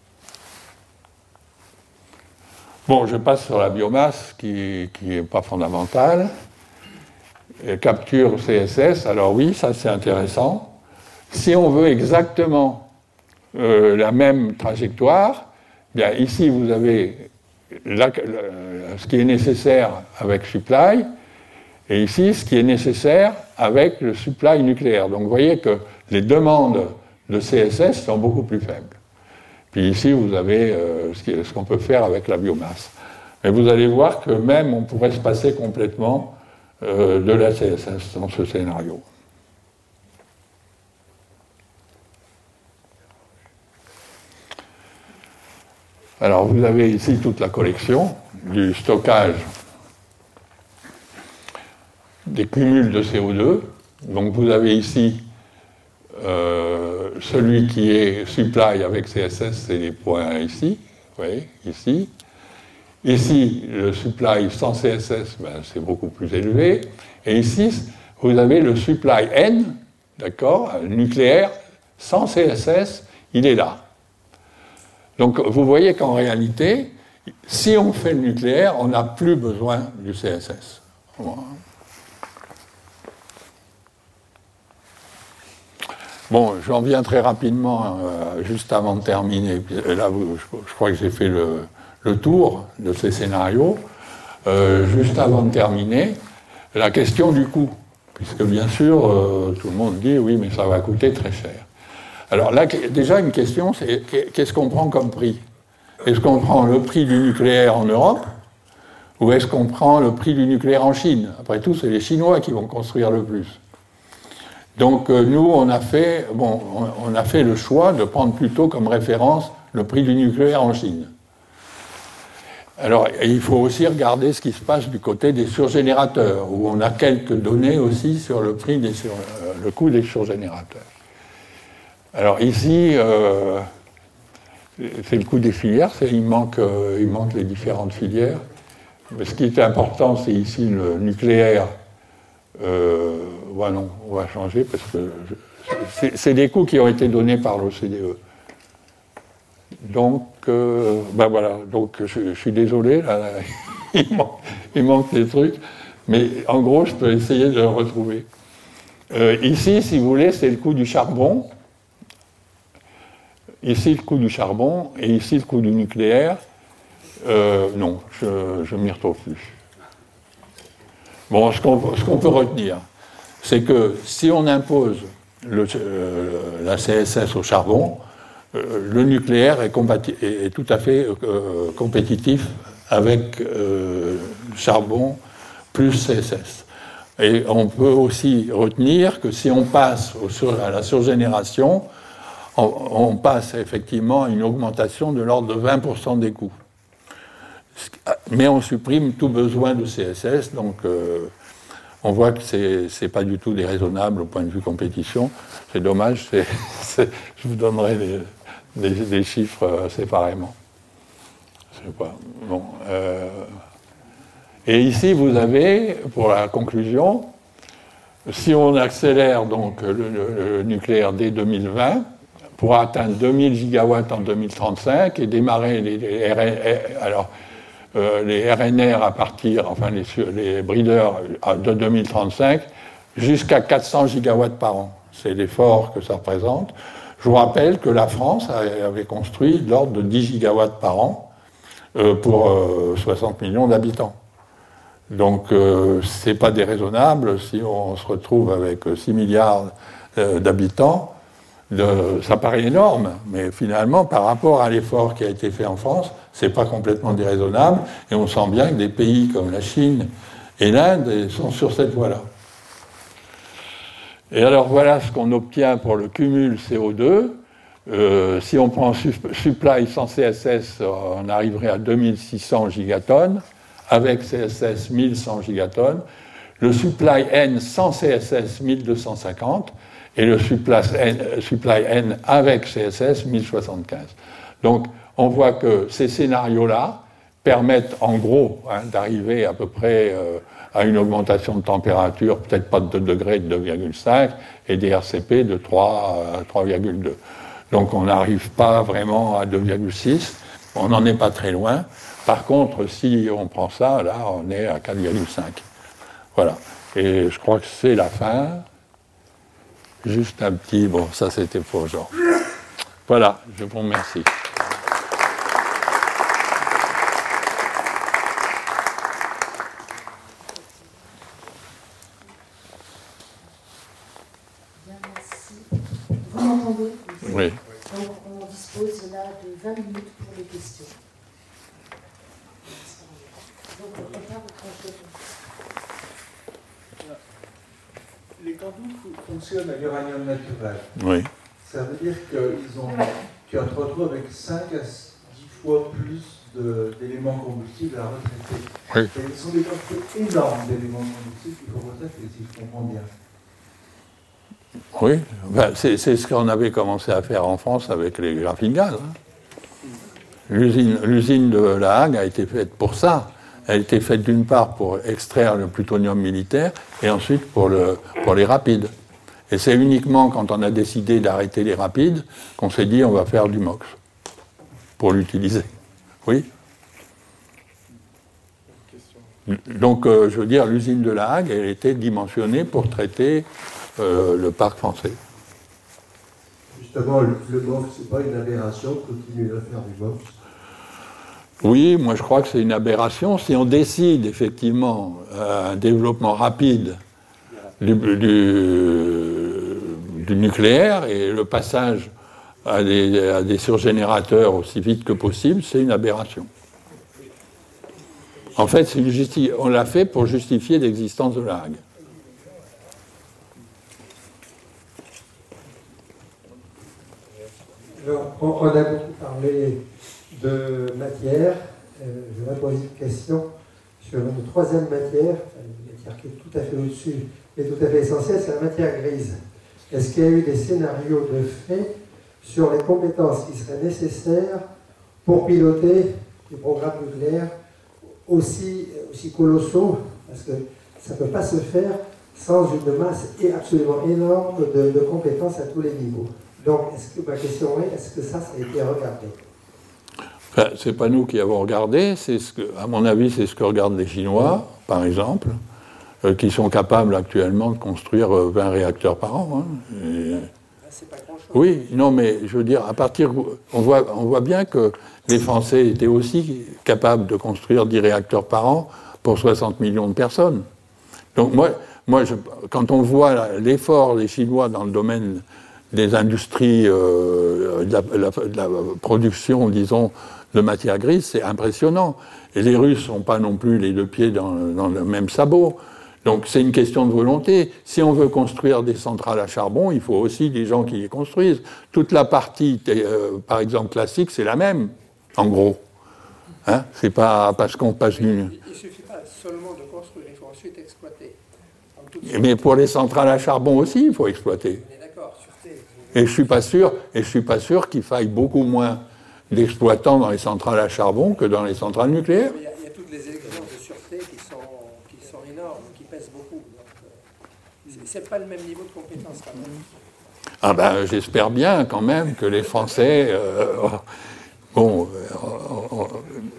Bon, je passe sur la biomasse qui n'est pas fondamentale. Et capture C S S, alors oui, ça c'est intéressant. Si on veut exactement euh, la même trajectoire, bien ici vous avez la, la, ce qui est nécessaire avec supply, et ici ce qui est nécessaire avec le supply nucléaire. Donc vous voyez que les demandes de C S S sont beaucoup plus faibles. Puis ici vous avez euh, ce, qui, ce qu'on peut faire avec la biomasse. Mais vous allez voir que même on pourrait se passer complètement euh, de la C S S dans ce scénario. Alors vous avez ici toute la collection du stockage des cumuls de C O deux. Donc vous avez ici euh, celui qui est supply avec C S S, c'est les points ici, vous voyez, ici. Ici, le supply sans C S S, ben, c'est beaucoup plus élevé. Et ici, vous avez le supply N, d'accord, nucléaire, sans C S S, il est là. Donc, vous voyez qu'en réalité, si on fait le nucléaire, on n'a plus besoin du C S S. Voilà. Bon, j'en viens très rapidement, euh, juste avant de terminer. Là, vous, je, je crois que j'ai fait le... le tour de ces scénarios. Euh, juste avant de terminer, la question du coût, puisque bien sûr, euh, tout le monde dit oui, mais ça va coûter très cher. Alors là, déjà, une question, c'est qu'est-ce qu'on prend comme prix? Est-ce qu'on prend le prix du nucléaire en Europe, ou est-ce qu'on prend le prix du nucléaire en Chine? Après tout, c'est les Chinois qui vont construire le plus. Donc euh, nous, on a fait, bon, on, on a fait le choix de prendre plutôt comme référence le prix du nucléaire en Chine. Alors, il faut aussi regarder ce qui se passe du côté des surgénérateurs, où on a quelques données aussi sur le prix des sur, euh, le coût des surgénérateurs. Alors ici, euh, c'est le coût des filières, c'est, il, manque, euh, il manque les différentes filières. Mais ce qui est important, c'est ici le nucléaire. Euh, ouais, non, on va changer parce que je, c'est, c'est des coûts qui ont été donnés par l'O C D E. Donc, euh, ben voilà, donc je, je suis désolé, là, là, il, manque, il manque des trucs, mais en gros, je peux essayer de le retrouver. Euh, ici, si vous voulez, c'est le coût du charbon. Ici, le coût du charbon, et ici, le coût du nucléaire. Euh, non, je ne m'y retrouve plus. Bon, ce qu'on, ce qu'on peut retenir, c'est que si on impose le, euh, la C S S au charbon, euh, le nucléaire est, combati- est, est tout à fait euh, compétitif avec euh, charbon plus C S S. Et on peut aussi retenir que si on passe au sur, à la surgénération, on, on passe effectivement à une augmentation de l'ordre de vingt pour cent des coûts. Mais on supprime tout besoin de C S S, donc euh, on voit que ce n'est pas du tout déraisonnable au point de vue compétition. C'est dommage, c'est, c'est, je vous donnerai des, des, des chiffres euh, séparément. Je sais pas. Bon, euh, et ici, vous avez, pour la conclusion, si on accélère donc le, le, le nucléaire dès deux mille vingt, pour atteindre deux mille gigawatts en deux mille trente-cinq et démarrer les, les R N R, alors, euh, les R N R à partir, enfin les, les breeders de deux mille trente-cinq, jusqu'à quatre cents gigawatts par an. C'est l'effort que ça représente. Je vous rappelle que la France avait construit de l'ordre de dix gigawatts par an euh, pour euh, soixante millions d'habitants. Donc, euh, c'est pas déraisonnable si on se retrouve avec six milliards euh, d'habitants. De, ça paraît énorme, mais finalement, par rapport à l'effort qui a été fait en France, c'est pas complètement déraisonnable. Et on sent bien que des pays comme la Chine et l'Inde sont sur cette voie-là. Et alors, voilà ce qu'on obtient pour le cumul C O deux. Euh, si on prend supply sans C S S, on arriverait à deux mille six cents gigatonnes. avec C S S mille cent gigatonnes, le supply N sans C S S mille deux cent cinquante et le supply N, supply N avec C S S mille soixante-quinze. Donc on voit que ces scénarios-là permettent en gros hein, d'arriver à peu près euh, à une augmentation de température, peut-être pas de deux degrés, de deux virgule cinq, et des R C P de trois à trois virgule deux. Donc on n'arrive pas vraiment à deux virgule six, on n'en est pas très loin. Par contre, si on prend ça, là, on est à quatre virgule cinq. Voilà. Et je crois que c'est la fin. Juste un petit... Bon, ça c'était pour Jean. Voilà, je vous remercie. Vous m'entendez? Oui. Donc on dispose là de vingt minutes pour les questions. Donc on part au trente. Les candoules fonctionnent à l'uranium naturel. Oui. Ça veut dire que ils ont, tu te retrouves avec cinq à dix fois plus de, d'éléments combustibles à retraiter. Oui. Et ce sont des quantités énormes d'éléments combustibles qu'il faut retraiter, si je comprends bien. Oui, ben, c'est, c'est ce qu'on avait commencé à faire en France avec les graphines gaz. Hein. L'usine, l'usine de La Hague a été faite pour ça. Elle a été faite d'une part pour extraire le plutonium militaire et ensuite pour, le, pour les rapides. Et c'est uniquement quand on a décidé d'arrêter les rapides qu'on s'est dit on va faire du MOX pour l'utiliser. Oui. Donc, euh, je veux dire, l'usine de La Hague, elle était dimensionnée pour traiter euh, le parc français. Justement, le, le MOX, c'est pas une aberration de continuer à faire du MOX? Oui, moi je crois que c'est une aberration. Si on décide effectivement un développement rapide du, du, du nucléaire et le passage à des, à des surgénérateurs aussi vite que possible, c'est une aberration. En fait, c'est une justi- on l'a fait pour justifier l'existence de La Hague. Alors, on, on a beaucoup parlé de matière. Euh, je vais poser une question sur une troisième matière, une matière qui est tout à fait au-dessus, mais tout à fait essentielle, c'est la matière grise. Est-ce qu'il y a eu des scénarios de fait sur les compétences qui seraient nécessaires pour piloter des programmes nucléaires aussi, aussi colossaux, parce que ça ne peut pas se faire sans une masse absolument énorme de, de compétences à tous les niveaux. Donc, est-ce que, ma question est, est-ce que ça, ça a été regardé? Enfin, c'est pas nous qui avons regardé, c'est ce que, à mon avis, c'est ce que regardent les Chinois, par exemple, euh, qui sont capables actuellement de construire euh, vingt réacteurs par an. Hein, et... C'est pas grand-chose. Oui, non, mais je veux dire, à partir, on voit, on voit bien que les Français étaient aussi capables de construire dix réacteurs par an pour soixante millions de personnes. Donc moi, moi je, quand on voit l'effort des Chinois dans le domaine des industries, euh, de, la, de la production, disons, de matière grise, c'est impressionnant. Et les Russes n'ont pas non plus les deux pieds dans, dans le même sabot. Donc c'est une question de volonté. Si on veut construire des centrales à charbon, il faut aussi des gens qui les construisent. Toute la partie, euh, par exemple, classique, c'est la même, en gros. Hein, c'est pas parce qu'on passe d'une... Il ne suffit pas seulement de construire, il faut ensuite exploiter. Mais pour les centrales à charbon aussi, il faut exploiter. On est d'accord, sûreté. Et je suis pas sûr, et je suis pas sûr qu'il faille beaucoup moins d'exploitants dans les centrales à charbon que dans les centrales nucléaires. Il y a, il y a toutes les exigences de sûreté qui sont, qui sont énormes, qui pèsent beaucoup. Donc, euh, c'est pas le même niveau de compétence quand même. Ah ben, j'espère bien quand même que les Français, euh, bon, euh, euh,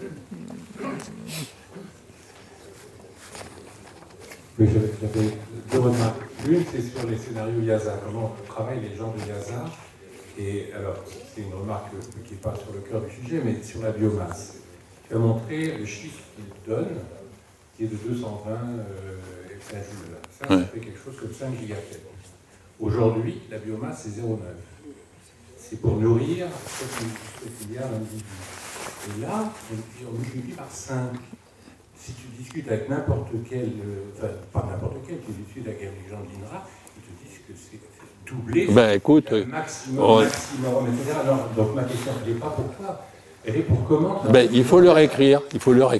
Oui, j'avais deux remarques. L'une, c'est sur les scénarios Yaza, comment travaillent les gens de Yaza. Et alors, c'est une remarque qui n'est pas sur le cœur du sujet, mais sur la biomasse. Tu as montré le chiffre qu'il donne, qui est de deux cent vingt euh, hexajoules. Ça, ça fait quelque chose comme cinq gigatonnes. Aujourd'hui, la biomasse, c'est zéro virgule neuf. C'est pour nourrir sept milliards d'individus. Et là, on multiplie par cinq. Si tu discutes avec n'importe quel, euh, enfin, pas n'importe quel, tu discutes avec les gens de l'I N R A, ils te disent que c'est doublé, ben, écoute, euh, maximum, on... maximum, et cetera. Alors, donc ma question, elle n'est pas pour toi, elle est pour comment... Ben, il faut leur écrire, il faut leur écrire.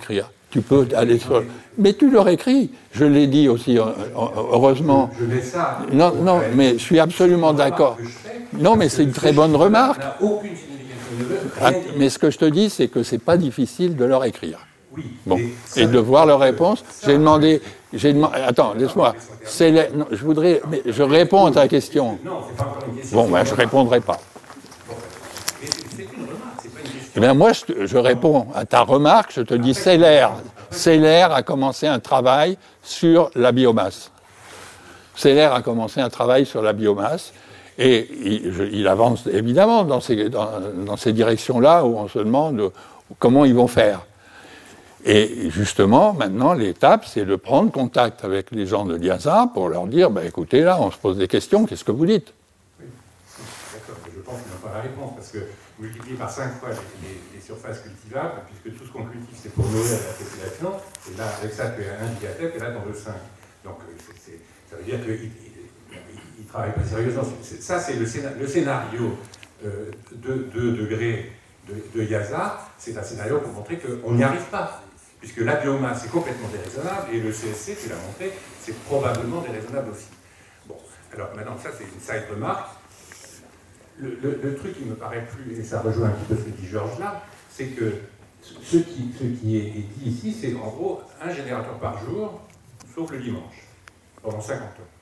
tu peux aller sur... Mais tu leur écris, je l'ai dit aussi, heureusement. Je, je mets ça. Non, non, mais je suis absolument d'accord. Non, mais c'est une très bonne remarque. Ça n'a aucune signification. Mais ce que je te dis, c'est que c'est pas difficile de leur écrire. Oui. Bon, et de voir leur réponse. J'ai demandé, j'ai demandé, attends, laisse-moi. C'est les, non, je voudrais, mais je réponds à ta question. Non, c'est pas encore une question. Bon, ben, je répondrai pas. C'est une remarque, c'est pas une question. Eh bien, moi, je, je réponds à ta remarque. Je te dis, Célaire, Célaire a commencé un travail sur la biomasse. Célaire a commencé un travail sur la biomasse. Et il, je, il avance évidemment dans ces, dans, dans ces directions-là où on se demande comment ils vont faire. Et justement, maintenant, l'étape, c'est de prendre contact avec les gens de l'I A S A pour leur dire, bah, écoutez, là, on se pose des questions, qu'est-ce que vous dites? Oui, d'accord, mais je pense qu'ils n'ont pas la réponse, parce que multiplier par cinq fois les, les, les surfaces cultivables, puisque tout ce qu'on cultive, c'est pour nourrir la population, et là, avec ça, tu as un gigatec, et là, tu en veux cinq. Donc, c'est, c'est, ça veut dire qu'ils ne travaillent pas sérieusement. C'est, ça, c'est le, scénario, le scénario euh, de deux degrés de, de I A S A, c'est un scénario pour montrer qu'on n'y arrive pas. Puisque la biomasse est complètement déraisonnable, et le C S C, tu l'as montré, c'est probablement déraisonnable aussi. Bon, alors maintenant, ça c'est une side remarque. Le, le, le truc qui me paraît plus, et ça rejoint un petit peu ce que dit Georges là, c'est que ce qui, ce qui est, est dit ici, c'est en gros un générateur par jour, sauf le dimanche, pendant cinquante ans.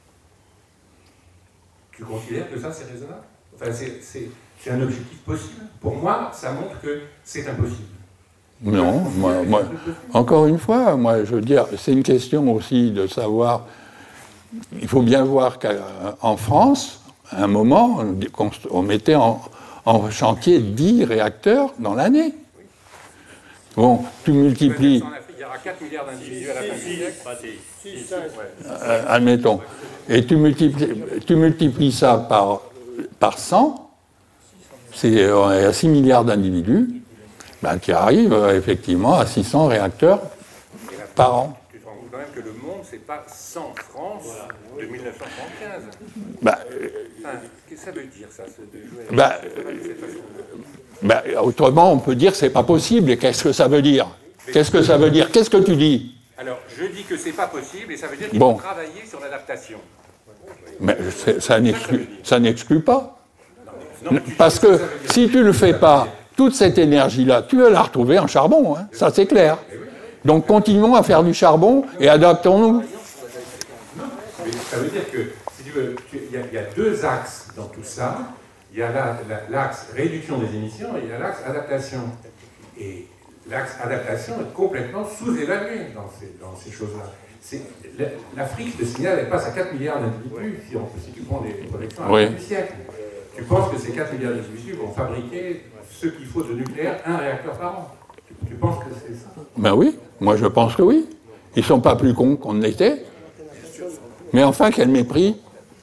Tu considères que ça c'est raisonnable? Enfin, c'est, c'est, c'est un objectif possible? Pour moi, ça montre que c'est impossible. Non, moi, moi, encore une fois, moi, je veux dire, c'est une question aussi de savoir. Il faut bien voir qu'en France, à un moment, on, on mettait en, en chantier dix réacteurs dans l'année. Bon, tu multiplies. Il y aura quatre milliards d'individus à la fin du siècle. Euh, admettons. Et tu multiplies, tu multiplies ça par, par cent, c'est à six milliards d'individus. Ben, qui arrive euh, effectivement à six cents réacteurs par an. Tu te rends compte quand même que le monde, c'est pas cent France de mille neuf cent trente-quinze. Ben, enfin, qu'est-ce que ça veut dire, ça, de jouer ben, ben, autrement, on peut dire que c'est pas possible. Et qu'est-ce que ça veut dire? Qu'est-ce que ça veut dire? Qu'est-ce que tu dis? Alors, je dis que c'est pas possible, et ça veut dire qu'il bon. faut travailler sur l'adaptation. Mais ça n'exclut, ça n'exclut pas. Non, non, parce que si tu ne le fais pas, toute cette énergie-là, tu vas la retrouver en charbon, hein, ça c'est clair. Donc continuons à faire du charbon et adaptons-nous. Non, mais ça veut dire que, si tu veux, il y, y a deux axes dans tout ça. Il y a la, la, l'axe réduction des émissions et il y a l'axe adaptation. Et l'axe adaptation est complètement sous-évalué dans ces, dans ces choses-là. C'est, l'Afrique, le signal, elle passe à quatre milliards d'individus si, on, si tu prends les projections à la oui. fin du siècle. Tu penses que ces quatre milliards d'individus vont fabriquer ce qu'il faut de nucléaire, un réacteur par an? Tu, tu penses que c'est ça? Ben oui, moi je pense que oui. Ils ne sont pas plus cons qu'on l'était. Mais enfin, quel mépris.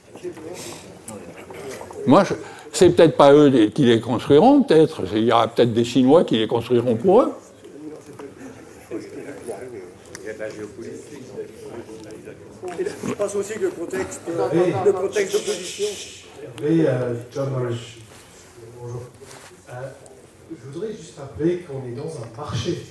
Moi, je, c'est peut-être pas eux qui les construiront, peut-être. Il y aura peut-être des Chinois qui les construiront pour eux. Il y a de la géopolitique. Je pense aussi que le contexte, oui. le contexte d'opposition. Oui, euh, John Walsh. Bonjour. Euh, je voudrais juste rappeler qu'on est dans un marché.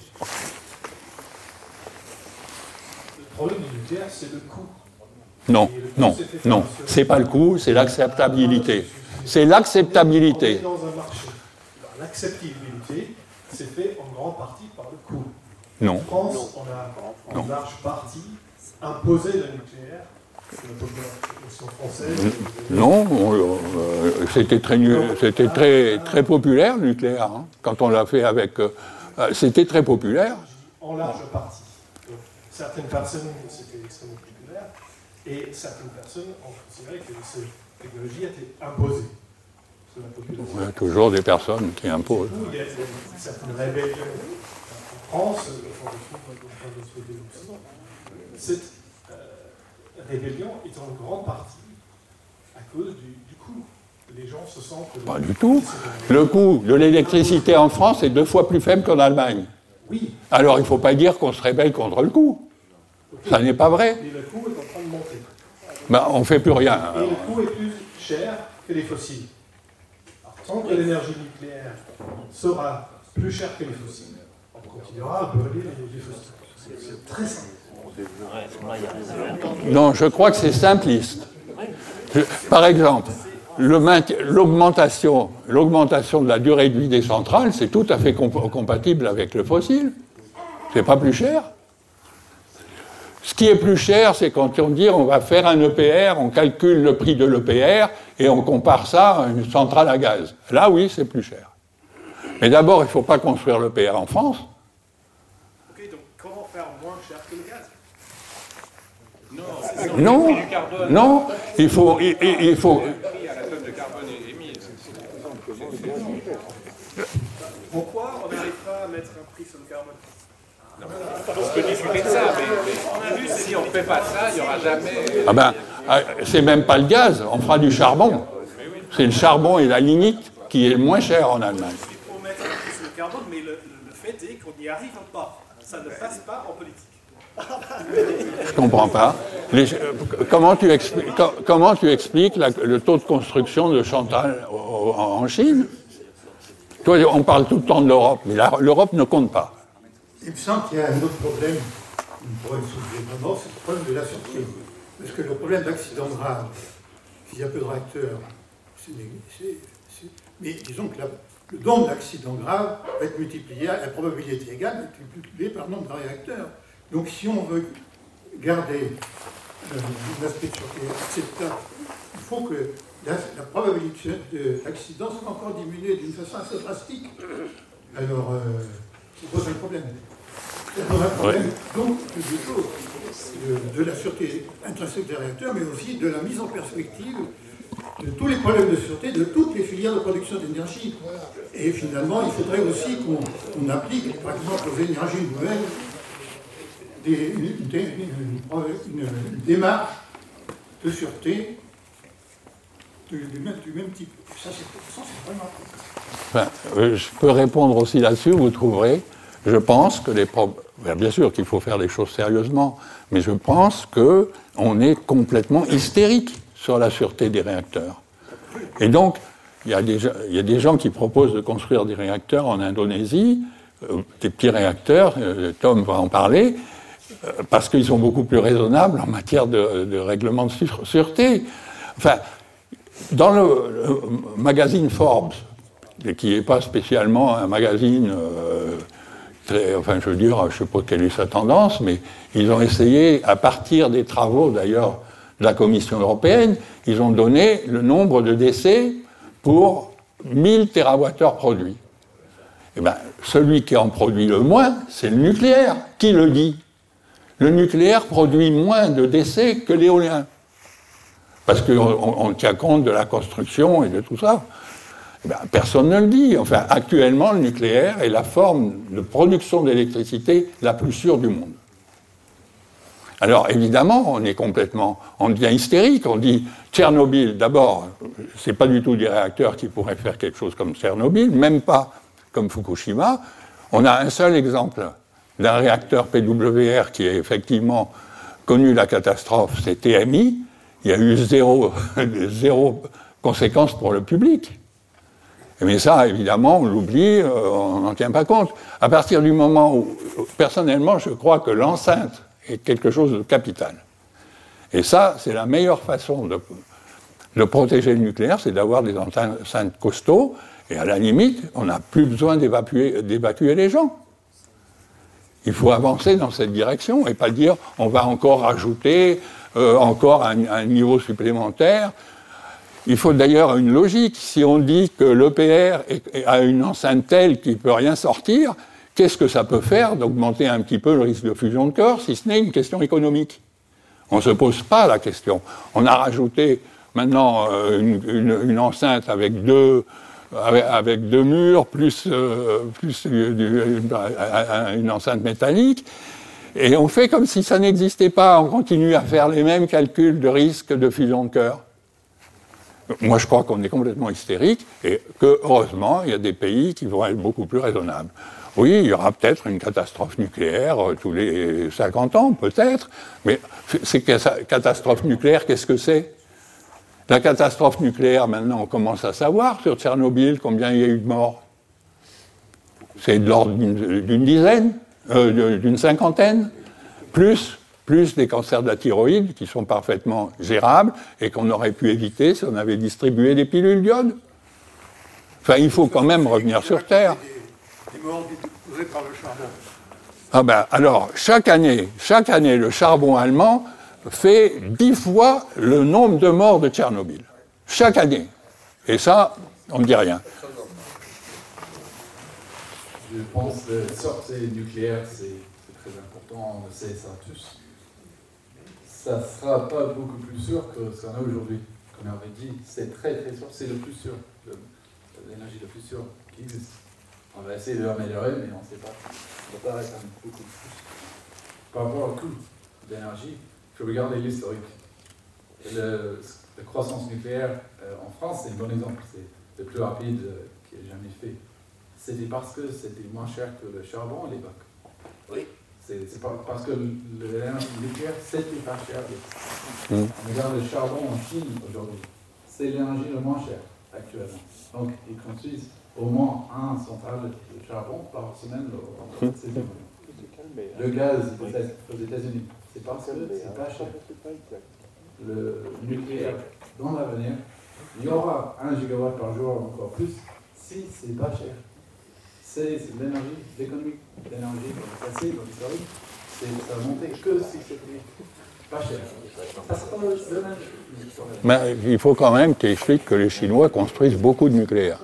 Le problème du nucléaire, c'est le coût. Non, non, non. C'est pas le coût, c'est l'acceptabilité. C'est l'acceptabilité. On est dans un marché. L'acceptabilité, c'est fait en grande partie par le coût. Non. En France, on a en non. large partie imposé le nucléaire. La population française. Non, on, euh, c'était, très, c'était très, très populaire, le nucléaire. Hein, quand on l'a fait avec... Euh, c'était très populaire. En large partie. Donc, certaines personnes, c'était extrêmement populaire, et certaines personnes ont considéré que cette technologie a été imposée sur la population. Il y a toujours des personnes qui imposent. Il y a certaines rébellions en France, au fond de cette rébellion est en grande partie à cause du, du coût. Les gens se sentent... Pas du tout. Le coût de l'électricité en France est deux fois plus faible qu'en Allemagne. Oui. Alors il ne faut pas dire qu'on se rébelle contre le coût. Okay. Ça n'est pas vrai. Mais le coût est en train de monter. Ben, on ne fait plus rien. Et alors. Le coût est plus cher que les fossiles. Alors, tant que l'énergie nucléaire sera plus chère que les fossiles, en continuera à brûler les, les fossiles. C'est très simple. Non, je crois que c'est simpliste. Je, par exemple, le l'augmentation, l'augmentation de la durée de vie des centrales, c'est tout à fait comp- compatible avec le fossile. C'est pas plus cher. Ce qui est plus cher, c'est quand on dit on va faire un E P R, on calcule le prix de l'E P R et on compare ça à une centrale à gaz. Là, oui, c'est plus cher. Mais d'abord, il ne faut pas construire l'E P R en France. Ok, donc comment faire moins cher que le gaz? Non, non, il faut, il, il, il faut. Pourquoi on n'arrive pas à mettre un prix sur le carbone? On peut discuter de ça, mais si on ne fait pas ça, il n'y aura jamais... Ah ben, c'est même pas le gaz, on fera du charbon. C'est le charbon et la lignite qui est le moins cher en Allemagne. Il faut mettre un prix sur le carbone, mais le, le fait est qu'on n'y arrive pas. Ça ne passe pas en politique. Je comprends pas. Les, comment, tu expli, comment tu expliques la, le taux de construction de Chantal en, en Chine? Toi, on parle tout le temps de l'Europe, mais l'Europe ne compte pas. Il me semble qu'il y a un autre problème, on pourrait le soulever maintenant, c'est le problème de la sûreté. Parce que le problème d'accident grave, s'il y a peu de réacteurs, c'est, c'est, c'est, mais disons que la, le nombre d'accidents graves va être multiplié, la probabilité égale va être multipliée par le nombre de réacteurs. Donc si on veut garder euh, l'aspect de sûreté acceptable, il faut que la, la probabilité d'accident soit encore diminuée d'une façon assez drastique. Alors, euh, ça pose un problème. Ça pose un problème, ouais. Donc, de deux choses. De, de la sûreté intrinsèque des réacteurs, mais aussi de la mise en perspective de tous les problèmes de sûreté de toutes les filières de production d'énergie. Et finalement, il faudrait aussi qu'on, qu'on applique, par exemple, aux énergies nouvelles, des, une, une, une, une démarche de sûreté du, du, même, du même type. Ça, c'est, ça, c'est vraiment... Enfin, euh, je peux répondre aussi là-dessus, vous trouverez. Je pense que les problèmes... Bien sûr qu'il faut faire les choses sérieusement, mais je pense qu'on est complètement hystérique sur la sûreté des réacteurs. Et donc, il y a des, il y a des gens qui proposent de construire des réacteurs en Indonésie, euh, des petits réacteurs, euh, Tom va en parler, euh, parce qu'ils sont beaucoup plus raisonnables en matière de, de règlement de sûre- sûreté. Enfin, dans le, le magazine Forbes, qui n'est pas spécialement un magazine... Euh, Très, enfin, je veux dire, je ne sais pas quelle est sa tendance, mais ils ont essayé, à partir des travaux d'ailleurs de la Commission européenne, ils ont donné le nombre de décès pour mille térawattheures produits. Eh bien, celui qui en produit le moins, c'est le nucléaire. Qui le dit? Le nucléaire produit moins de décès que l'éolien. Parce qu'on on tient compte de la construction et de tout ça. Ben, personne ne le dit. Enfin, actuellement, le nucléaire est la forme de production d'électricité la plus sûre du monde. Alors, évidemment, on est complètement... On devient hystérique. On dit Tchernobyl, d'abord, c'est pas du tout des réacteurs qui pourraient faire quelque chose comme Tchernobyl, même pas comme Fukushima. On a un seul exemple d'un réacteur P W R qui a effectivement connu la catastrophe, c'est T M I. Il y a eu zéro, zéro conséquence pour le public. Mais ça, évidemment, on l'oublie, on n'en tient pas compte. À partir du moment où, personnellement, je crois que l'enceinte est quelque chose de capital. Et ça, c'est la meilleure façon de, de protéger le nucléaire, c'est d'avoir des enceintes costauds, et à la limite, on n'a plus besoin d'évacuer, d'évacuer les gens. Il faut avancer dans cette direction, et pas dire, on va encore rajouter euh, encore un, un niveau supplémentaire. Il faut d'ailleurs une logique. Si on dit que l'E P R est, a une enceinte telle qu'il ne peut rien sortir, qu'est-ce que ça peut faire d'augmenter un petit peu le risque de fusion de corps, si ce n'est une question économique? On ne se pose pas la question. On a rajouté maintenant euh, une, une, une enceinte avec deux, avec, avec deux murs, plus, euh, plus une, une enceinte métallique, et on fait comme si ça n'existait pas. On continue à faire les mêmes calculs de risque de fusion de cœur. Moi, je crois qu'on est complètement hystérique et que, heureusement, il y a des pays qui vont être beaucoup plus raisonnables. Oui, il y aura peut-être une catastrophe nucléaire euh, tous les cinquante ans, peut-être, mais ces catastrophes nucléaires, qu'est-ce que c'est? La catastrophe nucléaire, maintenant, on commence à savoir sur Tchernobyl combien il y a eu de morts. C'est de l'ordre d'une dizaine, euh, d'une cinquantaine, plus, plus des cancers de la thyroïde qui sont parfaitement gérables et qu'on aurait pu éviter si on avait distribué des pilules d'iode. Enfin, il faut quand même revenir sur Terre. Des morts causés par le charbon. Ah ben, alors, chaque année, chaque année, le charbon allemand fait dix fois le nombre de morts de Tchernobyl. Chaque année. Et ça, on ne dit rien. Je pense que la sortie nucléaire, c'est très important, on le sait ça tous. Ça ne sera pas beaucoup plus sûr que ce qu'on a aujourd'hui. Comme on avait dit, c'est très très sûr, c'est le plus sûr, l'énergie la plus sûre qui existe. On va essayer de l'améliorer, mais on ne sait pas. Ça paraît quand même beaucoup plus. Par rapport au coût d'énergie, il faut regarder l'historique. Le, la croissance nucléaire euh, en France, c'est un bon exemple. C'est le plus rapide euh, qui ait jamais fait. C'était parce que c'était moins cher que le charbon à l'époque. Oui. C'est pas parce que l'énergie nucléaire, c'était pas cher. Mmh. On regarde le charbon en Chine aujourd'hui. C'est l'énergie le moins chère actuellement. Donc, ils construisent au moins un centrale de charbon par semaine. Mmh. Le gaz aux États-Unis, c'est parce que c'est pas cher. Le nucléaire, dans l'avenir, il y aura un gigawatt par jour, encore plus, si c'est pas cher. C'est de l'énergie, l'économie d'énergie dans le passé, dans l'historique, ça va monter que si c'était pas cher. Ça sera pas le même. Mais il faut quand même que tu expliques que les Chinois construisent beaucoup de nucléaire.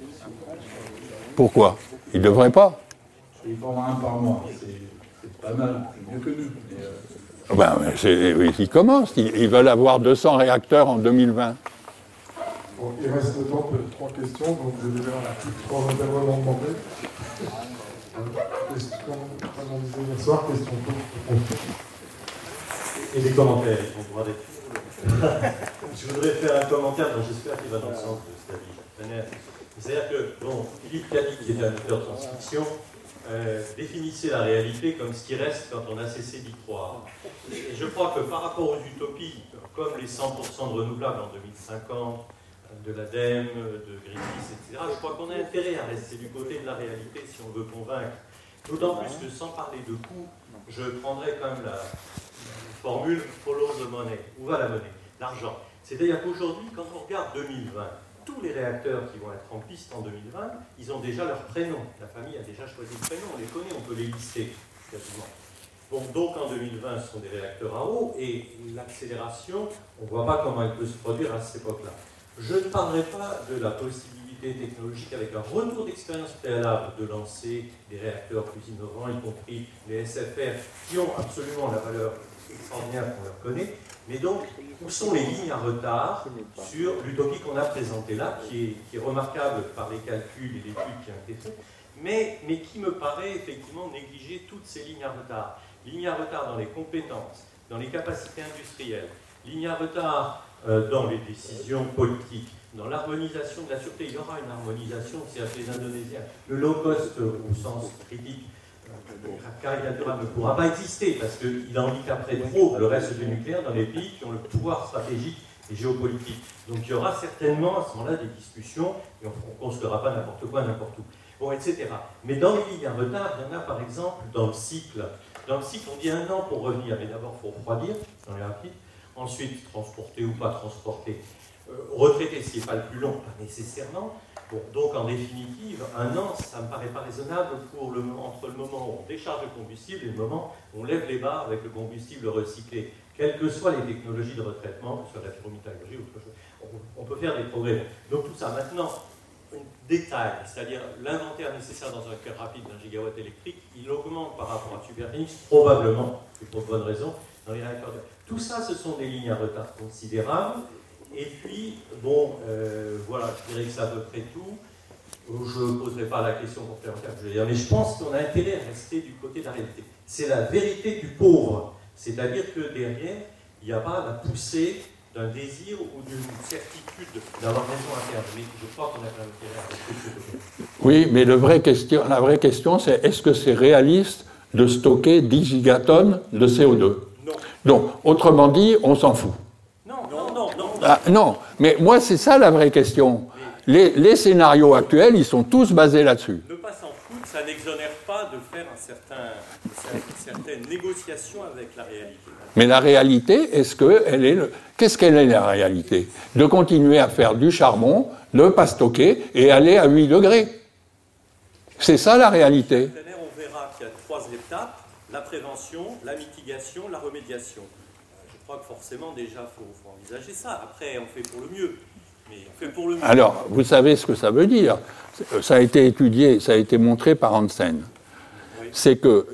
Pourquoi? Ils ne devraient pas. Ils font un par mois, c'est pas mal, c'est mieux que nous. Mais euh... Ben, oui, ils commencent, ils, ils veulent avoir deux cents réacteurs en deux mille vingt. Bon, il reste le temps pour trois questions, donc je vais vers trois intervenants demandés. Question, comme on disait hier soir, question courte. Et des commentaires, ils vont pouvoir des... Je voudrais faire un commentaire dont j'espère qu'il va dans le sens de ce qu'a dit. C'est-à-dire que, bon, Philippe Cadic, qui est un auteur de science-fiction, euh, définissait la réalité comme ce qui reste quand on a cessé d'y croire. Et je crois que par rapport aux utopies, comme les cent pour cent de renouvelables en deux mille cinquante, de l'ADEME, de Greenpeace, et cetera, je crois qu'on a intérêt à rester du côté de la réalité si on veut convaincre. D'autant plus que, sans parler de coûts, je prendrais quand même la formule « follow the money ». Où va la monnaie? L'argent. C'est-à-dire qu'aujourd'hui, quand on regarde deux mille vingt, tous les réacteurs qui vont être en piste en deux mille vingt, ils ont déjà leur prénom. La famille a déjà choisi le prénom, on les connaît, on peut les lister quasiment. Bon, donc en deux mille vingt, ce sont des réacteurs à eau, et l'accélération, on ne voit pas comment elle peut se produire à cette époque-là. Je ne parlerai pas de la possibilité technologique avec un retour d'expérience préalable de lancer des réacteurs plus innovants, y compris les S F R, qui ont absolument la valeur extraordinaire qu'on leur connaît. Mais donc, où sont les lignes à retard sur l'utopie qu'on a présentée là, qui est, qui est remarquable par les calculs et l'étude qui ont été faits, mais, mais qui me paraît effectivement négliger toutes ces lignes à retard. Lignes à retard dans les compétences, dans les capacités industrielles, lignes à retard euh, dans les décisions politiques, dans l'harmonisation de la sûreté. Il y aura une harmonisation, c'est avec les Indonésiens. Le low cost au sens critique, caricatural ne pourra pas exister parce qu'il handicaperait trop le reste du nucléaire dans les pays qui ont le pouvoir stratégique et géopolitique. Donc il y aura certainement à ce moment-là des discussions et on ne construira pas n'importe quoi, n'importe où. Bon, et cetera. Mais dans les lignes à retard, il y en a par exemple dans le cycle. Dans le cycle, on dit un an pour revenir, mais d'abord il faut refroidir dans les rapides, ensuite transporter ou pas transporter, euh, retraiter s'il n'est pas le plus long, pas nécessairement. Bon, donc en définitive, un an, ça ne me paraît pas raisonnable pour le, entre le moment où on décharge le combustible et le moment où on lève les barres avec le combustible recyclé. Quelles que soient les technologies de retraitement, que ce soit la pyrométallurgie ou autre chose, on, on peut faire des progrès. Donc tout ça, maintenant, un détail, c'est-à-dire l'inventaire nécessaire dans un cœur rapide d'un gigawatt électrique, il augmente par rapport à Superphénix, probablement, et pour de bonnes raisons, dans les réacteurs. Tout ça, ce sont des lignes à retard considérables. Et puis, bon, euh, voilà, je dirais que c'est à peu près tout. Je ne poserai pas la question complémentaire que je vais dire, mais je pense qu'on a intérêt à rester du côté de la réalité. C'est la vérité du pauvre. C'est-à-dire que derrière, il n'y a pas la poussée d'un désir ou d'une certitude d'avoir raison à terme. Mais je crois qu'on a quand même intérêt à rester du côté. Oui, mais le vrai question, la vraie question, c'est est-ce que c'est réaliste de stocker dix gigatonnes de C O deux? Non. Donc, autrement dit, on s'en fout. Ah, non, mais moi, c'est ça la vraie question. Les, les scénarios actuels, ils sont tous basés là-dessus. Ne pas s'en foutre, ça n'exonère pas de faire un certain, une certaine négociation avec la réalité. Mais la réalité, est-ce qu'elle est... Le... Qu'est-ce qu'elle est, la réalité? De continuer à faire du charbon, de ne pas stocker et aller à huit degrés. C'est ça, la réalité. On verra qu'il y a trois étapes, la prévention, la mitigation, la remédiation. Je crois que forcément, déjà, il faut, faut envisager ça. Après, on fait pour le mieux. Mais on fait pour le mieux. Alors, vous savez ce que ça veut dire? Ça a été étudié, ça a été montré par Hansen. Oui. C'est que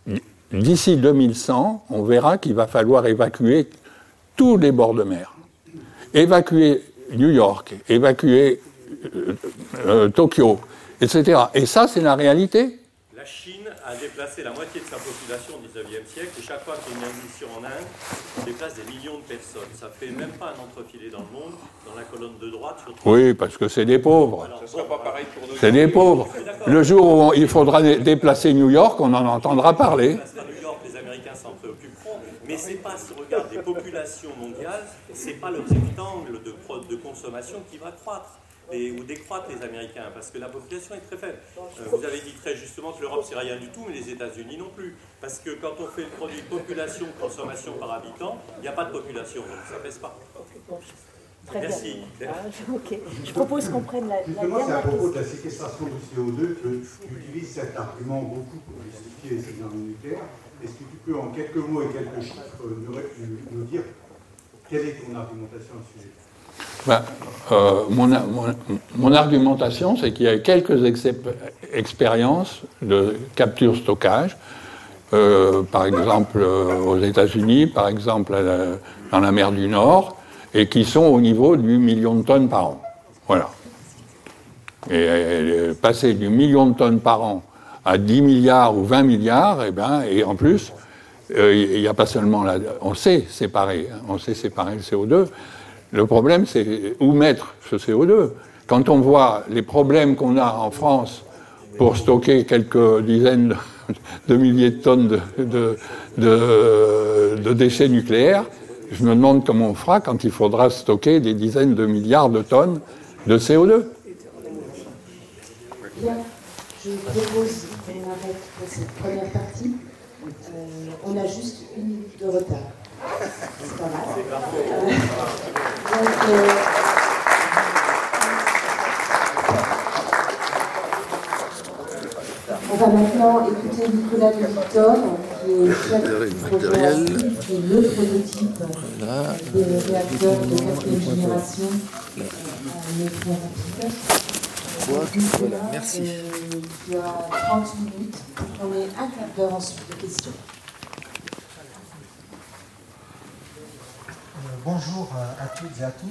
d'ici deux mille cent, on verra qu'il va falloir évacuer tous les bords de mer. Évacuer New York, évacuer euh, euh, Tokyo, et cetera. Et ça, c'est la réalité. La Chine a déplacé la moitié de sa population au dix-neuvième siècle, et chaque fois qu'il y a une invasion en Inde, on déplace des millions de personnes. Ça fait même pas un entrefilet dans le monde, dans la colonne de droite. Sur oui, parce que c'est des pauvres. Alors, bon, pas pareil pour c'est des pauvres. Le jour où on, il faudra déplacer New York, on en entendra parler. New York, les Américains s'en préoccuperont, mais c'est pas, si on regarde les populations mondiales, c'est pas le rectangle de, de consommation qui va croître. Et, ou décroître les Américains, parce que la population est très faible. Euh, vous avez dit très justement que l'Europe c'est rien du tout, mais les États-Unis non plus. Parce que quand on fait le produit population, consommation par habitant, il n'y a pas de population, donc ça ne pèse pas. Très Merci. Bien. Ah, ok. Je propose qu'on prenne la, la Justement, c'est à propos question. de la séquestration du C O deux que tu utilises cet argument beaucoup pour justifier les armes nucléaires. Est-ce que tu peux, en quelques mots et quelques chiffres, nous, nous dire quelle est ton argumentation à ce sujet? Ben, euh, mon, mon, mon argumentation, c'est qu'il y a quelques expériences de capture-stockage, euh, par exemple euh, aux États-Unis, par exemple à la, dans la mer du Nord, et qui sont au niveau du million de tonnes par an. Voilà. Et, et passer du million de tonnes par an à dix milliards ou vingt milliards, et, ben, et en plus, euh, il n'y a pas seulement la... On sait séparer, hein, on sait séparer le C O deux. Le problème, c'est où mettre ce C O deux. Quand on voit les problèmes qu'on a en France pour stocker quelques dizaines de milliers de tonnes de, de, de, de déchets nucléaires, je me demande comment on fera quand il faudra stocker des dizaines de milliards de tonnes de C O deux. Bien, je propose qu'on arrête pour cette première partie. Euh, on a juste une minute de retard. C'est pas mal. Euh, donc, euh, on va maintenant écouter Nicolas de Victor, qui est chef du projet A C I, qui est le prototype des réacteurs de quatrième génération à neutrons rapides. Voilà, merci. Euh, il y a trente minutes, on est un quart d'heure ensuite de questions. Bonjour à toutes et à tous.